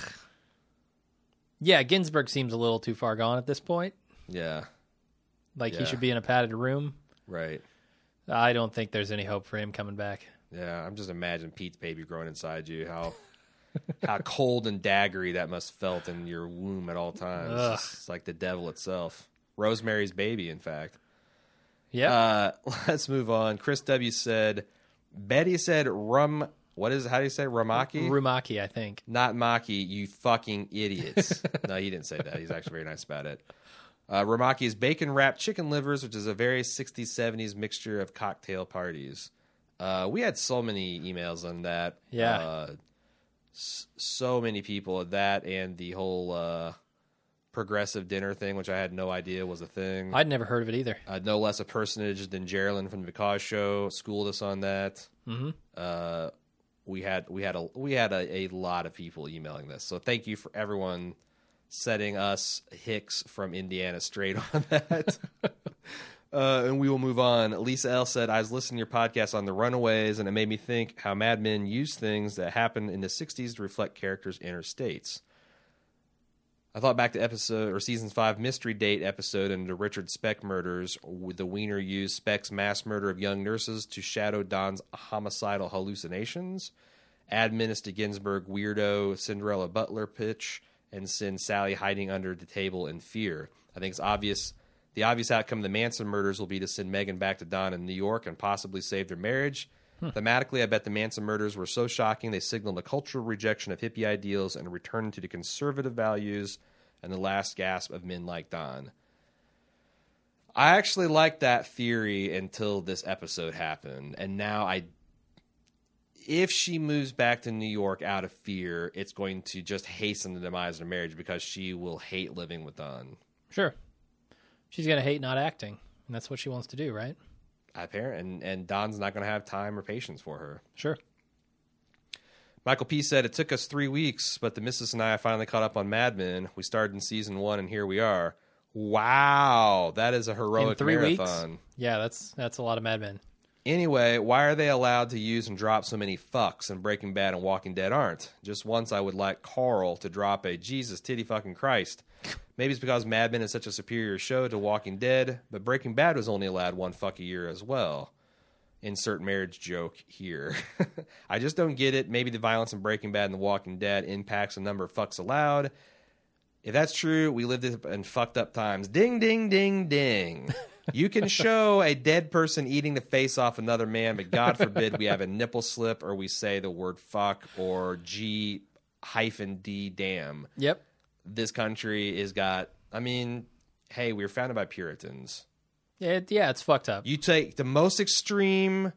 Yeah, Ginsburg seems a little too far gone at this point. Yeah. Like he should be in a padded room. Right. I don't think there's any hope for him coming back. Yeah, I'm just imagining Pete's baby growing inside you, how cold and daggery that must felt in your womb at all times. It's like the devil itself. Rosemary's Baby, in fact. Yeah. Let's move on. Chris W. said, Betty said how do you say it? Rumaki? Rumaki, I think. Not Maki, you fucking idiots. No, he didn't say that. He's actually very nice about it. Rumaki is bacon-wrapped chicken livers, which is a very 60s, 70s mixture of cocktail parties. We had so many emails on that. Yeah. So many people, that and the whole progressive dinner thing, which I had no idea was a thing. I'd never heard of it either. No less a personage than Geraldine from the Because Show schooled us on that. Mm-hmm. We had a lot of people emailing this, so thank you for everyone setting us Hicks from Indiana straight on that. And we will move on. Lisa L. said, I was listening to your podcast on the Runaways, and it made me think how Mad Men used things that happened in the 60s to reflect characters' inner states. I thought back to season 5 Mystery Date episode and the Richard Speck murders. The Wiener used Speck's mass murder of young nurses to shadow Don's homicidal hallucinations. Add Menace to Ginsburg weirdo Cinderella Butler pitch and send Sally hiding under the table in fear. I think it's obvious. The obvious outcome of the Manson murders will be to send Megan back to Don in New York and possibly save their marriage. Thematically, I bet the Manson murders were so shocking they signaled a cultural rejection of hippie ideals and a return to the conservative values and the last gasp of men like Don. I actually liked that theory until this episode happened. And now if she moves back to New York out of fear, it's going to just hasten the demise of the marriage because she will hate living with Don. Sure. She's going to hate not acting. And that's what she wants to do, right? Apparently, and Don's not going to have time or patience for her. Sure. Michael P. said, it took us 3 weeks, but the missus and I finally caught up on Mad Men. We started in season 1, and here we are. Wow, that is a heroic in 3 marathon. Weeks? Yeah, that's a lot of Mad Men. Anyway, why are they allowed to use and drop so many fucks and Breaking Bad and Walking Dead aren't? Just once I would like Carl to drop a Jesus titty fucking Christ. Maybe it's because Mad Men is such a superior show to Walking Dead, but Breaking Bad was only allowed 1 fuck a year as well. Insert marriage joke here. I just don't get it. Maybe the violence in Breaking Bad and The Walking Dead impacts the number of fucks allowed. If that's true, we lived in fucked up times. Ding, ding, ding, ding. You can show a dead person eating the face off another man, but God forbid we have a nipple slip or we say the word fuck or G-D damn. Yep. This country is got, I mean, hey, we were founded by Puritans. Yeah, it's fucked up. You take the most extreme,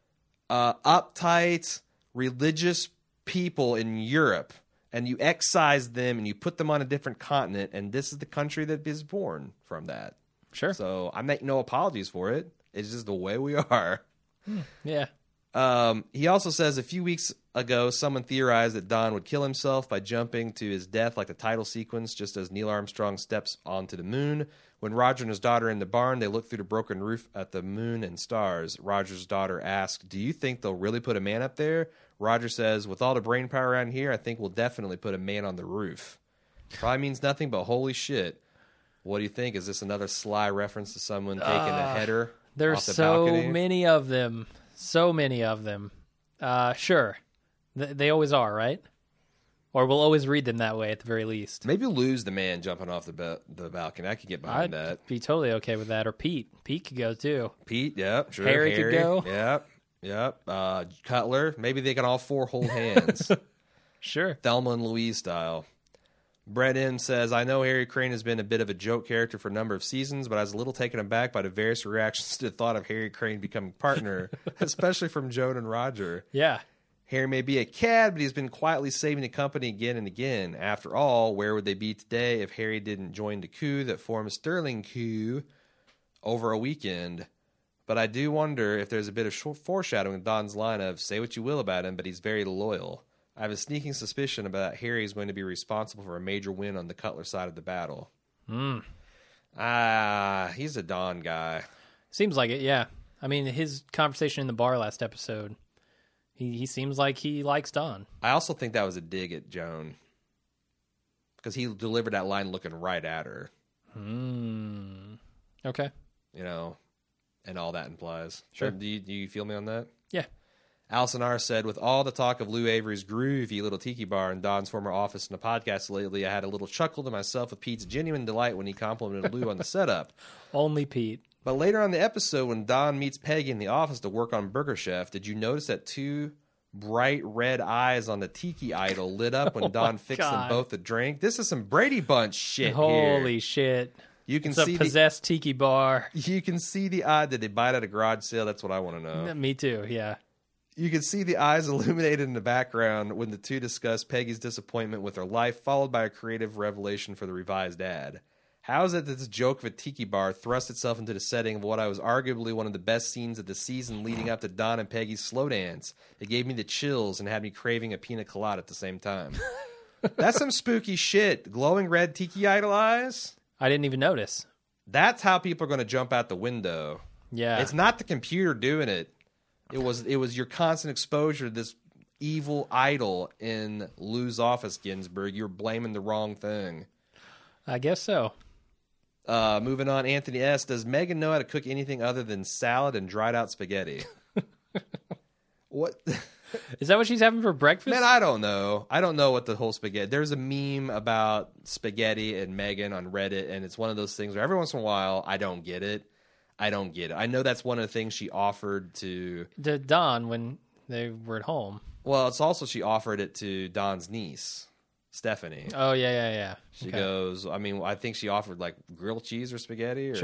uptight, religious people in Europe, and you excise them and you put them on a different continent, and this is the country that is born from that. Sure. So I make no apologies for it. It's just the way we are. Yeah. He also says a few weeks ago, someone theorized that Don would kill himself by jumping to his death like the title sequence, just as Neil Armstrong steps onto the moon. When Roger and his daughter are in the barn, they look through the broken roof at the moon and stars. Roger's daughter asks, do you think they'll really put a man up there? Roger says, with all the brain power around here, I think we'll definitely put a man on the roof. Probably means nothing, but holy shit. What do you think? Is this another sly reference to someone taking a header There's off the so balcony? many of them. So many of them. Sure. They always are, right? Or we'll always read them that way at the very least. Maybe lose the man jumping off the balcony. I could get behind I'd that. be totally okay with that. Or Pete. Pete could go too. Pete, yep, sure. Harry could go. Yep. Cutler. Maybe they can all 4 hold hands. Sure. Thelma and Louise style. Brett M says, I know Harry Crane has been a bit of a joke character for a number of seasons, but I was a little taken aback by the various reactions to the thought of Harry Crane becoming partner, especially from Joan and Roger. Yeah. Harry may be a cad, but he's been quietly saving the company again and again. After all, where would they be today if Harry didn't join the coup that formed Sterling coup over a weekend? But I do wonder if there's a bit of foreshadowing in Don's line of, say what you will about him, but he's very loyal. I have a sneaking suspicion about Harry is going to be responsible for a major win on the Cutler side of the battle. He's a Don guy. Seems like it, yeah. I mean, his conversation in the bar last episode, he seems like he likes Don. I also think that was a dig at Joan. Because he delivered that line looking right at her. Okay. You know, and all that implies. Sure. So do you feel me on that? Yeah. Allison R. said, with all the talk of Lou Avery's groovy little tiki bar in Don's former office in the podcast lately, I had a little chuckle to myself with Pete's genuine delight when he complimented Lou on the setup. Only Pete. But later on in the episode, when Don meets Peggy in the office to work on Burger Chef, did you notice that 2 bright red eyes on the tiki idol lit up when Don fixed them both a drink? This is some Brady Bunch shit Holy here. shit. You can It's see a possessed tiki bar. You can see the eye. Did they buy it at a garage sale? That's what I want to know. Me too, yeah. You can see the eyes illuminated in the background when the two discuss Peggy's disappointment with her life, followed by a creative revelation for the revised ad. How is it that this joke of a tiki bar thrust itself into the setting of what I was arguably one of the best scenes of the season leading up to Don and Peggy's slow dance? It gave me the chills and had me craving a pina colada at the same time. That's some spooky shit. Glowing red tiki idol eyes? I didn't even notice. That's how people are going to jump out the window. Yeah. It's not the computer doing it. It was your constant exposure to this evil idol in Lou's office, Ginsburg. You're blaming the wrong thing. I guess so. Moving on, Anthony S. Does Megan know how to cook anything other than salad and dried out spaghetti? What? Is that what she's having for breakfast? Man, I don't know. I don't know what the whole spaghetti... There's a meme about spaghetti and Megan on Reddit, and it's one of those things where every once in a while, I don't get it. I know that's one of the things she offered to Don when they were at home. Well, it's also she offered it to Don's niece, Stephanie. Oh, yeah. She goes, I think she offered like grilled cheese or spaghetti. Or Sure.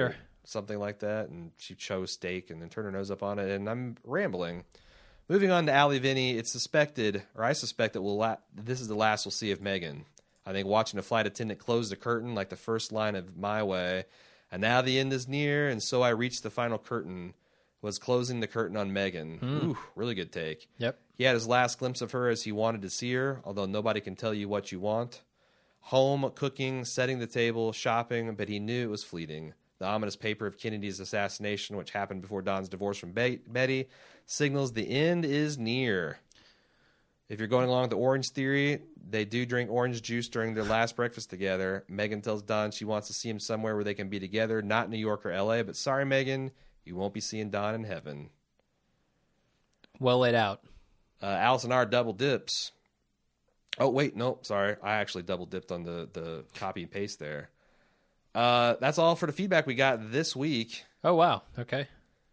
something like that, and she chose steak and then turned her nose up on it, and I'm rambling. Moving on to Allie Vinny, it's suspected, or I suspect that this is the last we'll see of Megan. I think watching a flight attendant close the curtain like the first line of My Way, and now the end is near, and so I reached the final curtain, was closing the curtain on Megan. Ooh, really good take. Yep. He had his last glimpse of her as he wanted to see her, although nobody can tell you what you want. Home, cooking, setting the table, shopping, but he knew it was fleeting. The ominous paper of Kennedy's assassination, which happened before Don's divorce from Betty, signals the end is near. If you're going along with the orange theory, they do drink orange juice during their last breakfast together. Megan tells Don she wants to see him somewhere where they can be together, not New York or L.A., but sorry, Megan, you won't be seeing Don in heaven. Well laid out. Allison R. double dips. Oh, wait, no, sorry. I actually double dipped on the copy and paste there. That's all for the feedback we got this week. Oh, wow. Okay.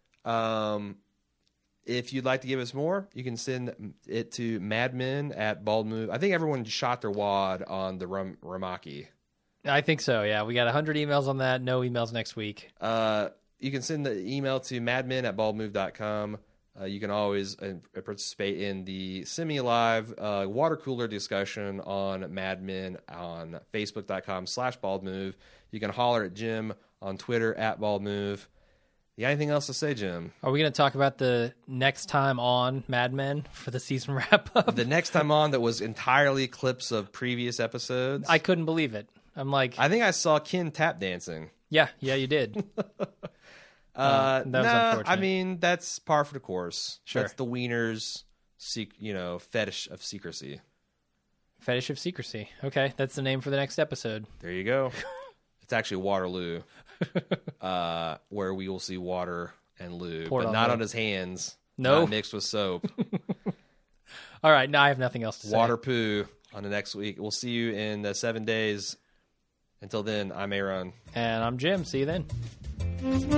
If you'd like to give us more, you can send it to madmen@baldmove. I think everyone shot their wad on the Ramaki. I think so, yeah. We got 100 emails on that. No emails next week. You can send the email to madmen@baldmove.com. You can always participate in the semi-live water cooler discussion on Mad Men on Facebook.com/baldmove. You can holler at Jim on Twitter @baldmove. You got anything else to say, Jim? Are we going to talk about the next time on Mad Men for the season wrap-up? The next time on that was entirely clips of previous episodes? I couldn't believe it. I'm like... I think I saw Ken tap dancing. Yeah, you did. That was unfortunate. I mean, that's par for the course. Sure. That's the Wiener's, fetish of secrecy. Fetish of secrecy. Okay, that's the name for the next episode. There you go. It's actually Waterloo, where we will see water and lube, Poured but on not lube. on his hands. No. Not mixed with soap. All right, now I have nothing else to say. Water poo on the next week. We'll see you in 7 days. Until then, I'm Aaron. And I'm Jim. See you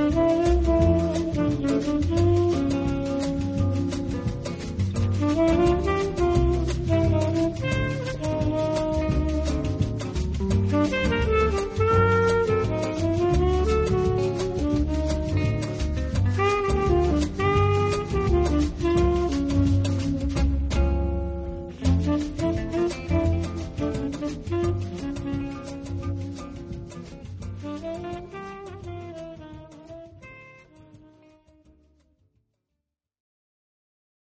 then.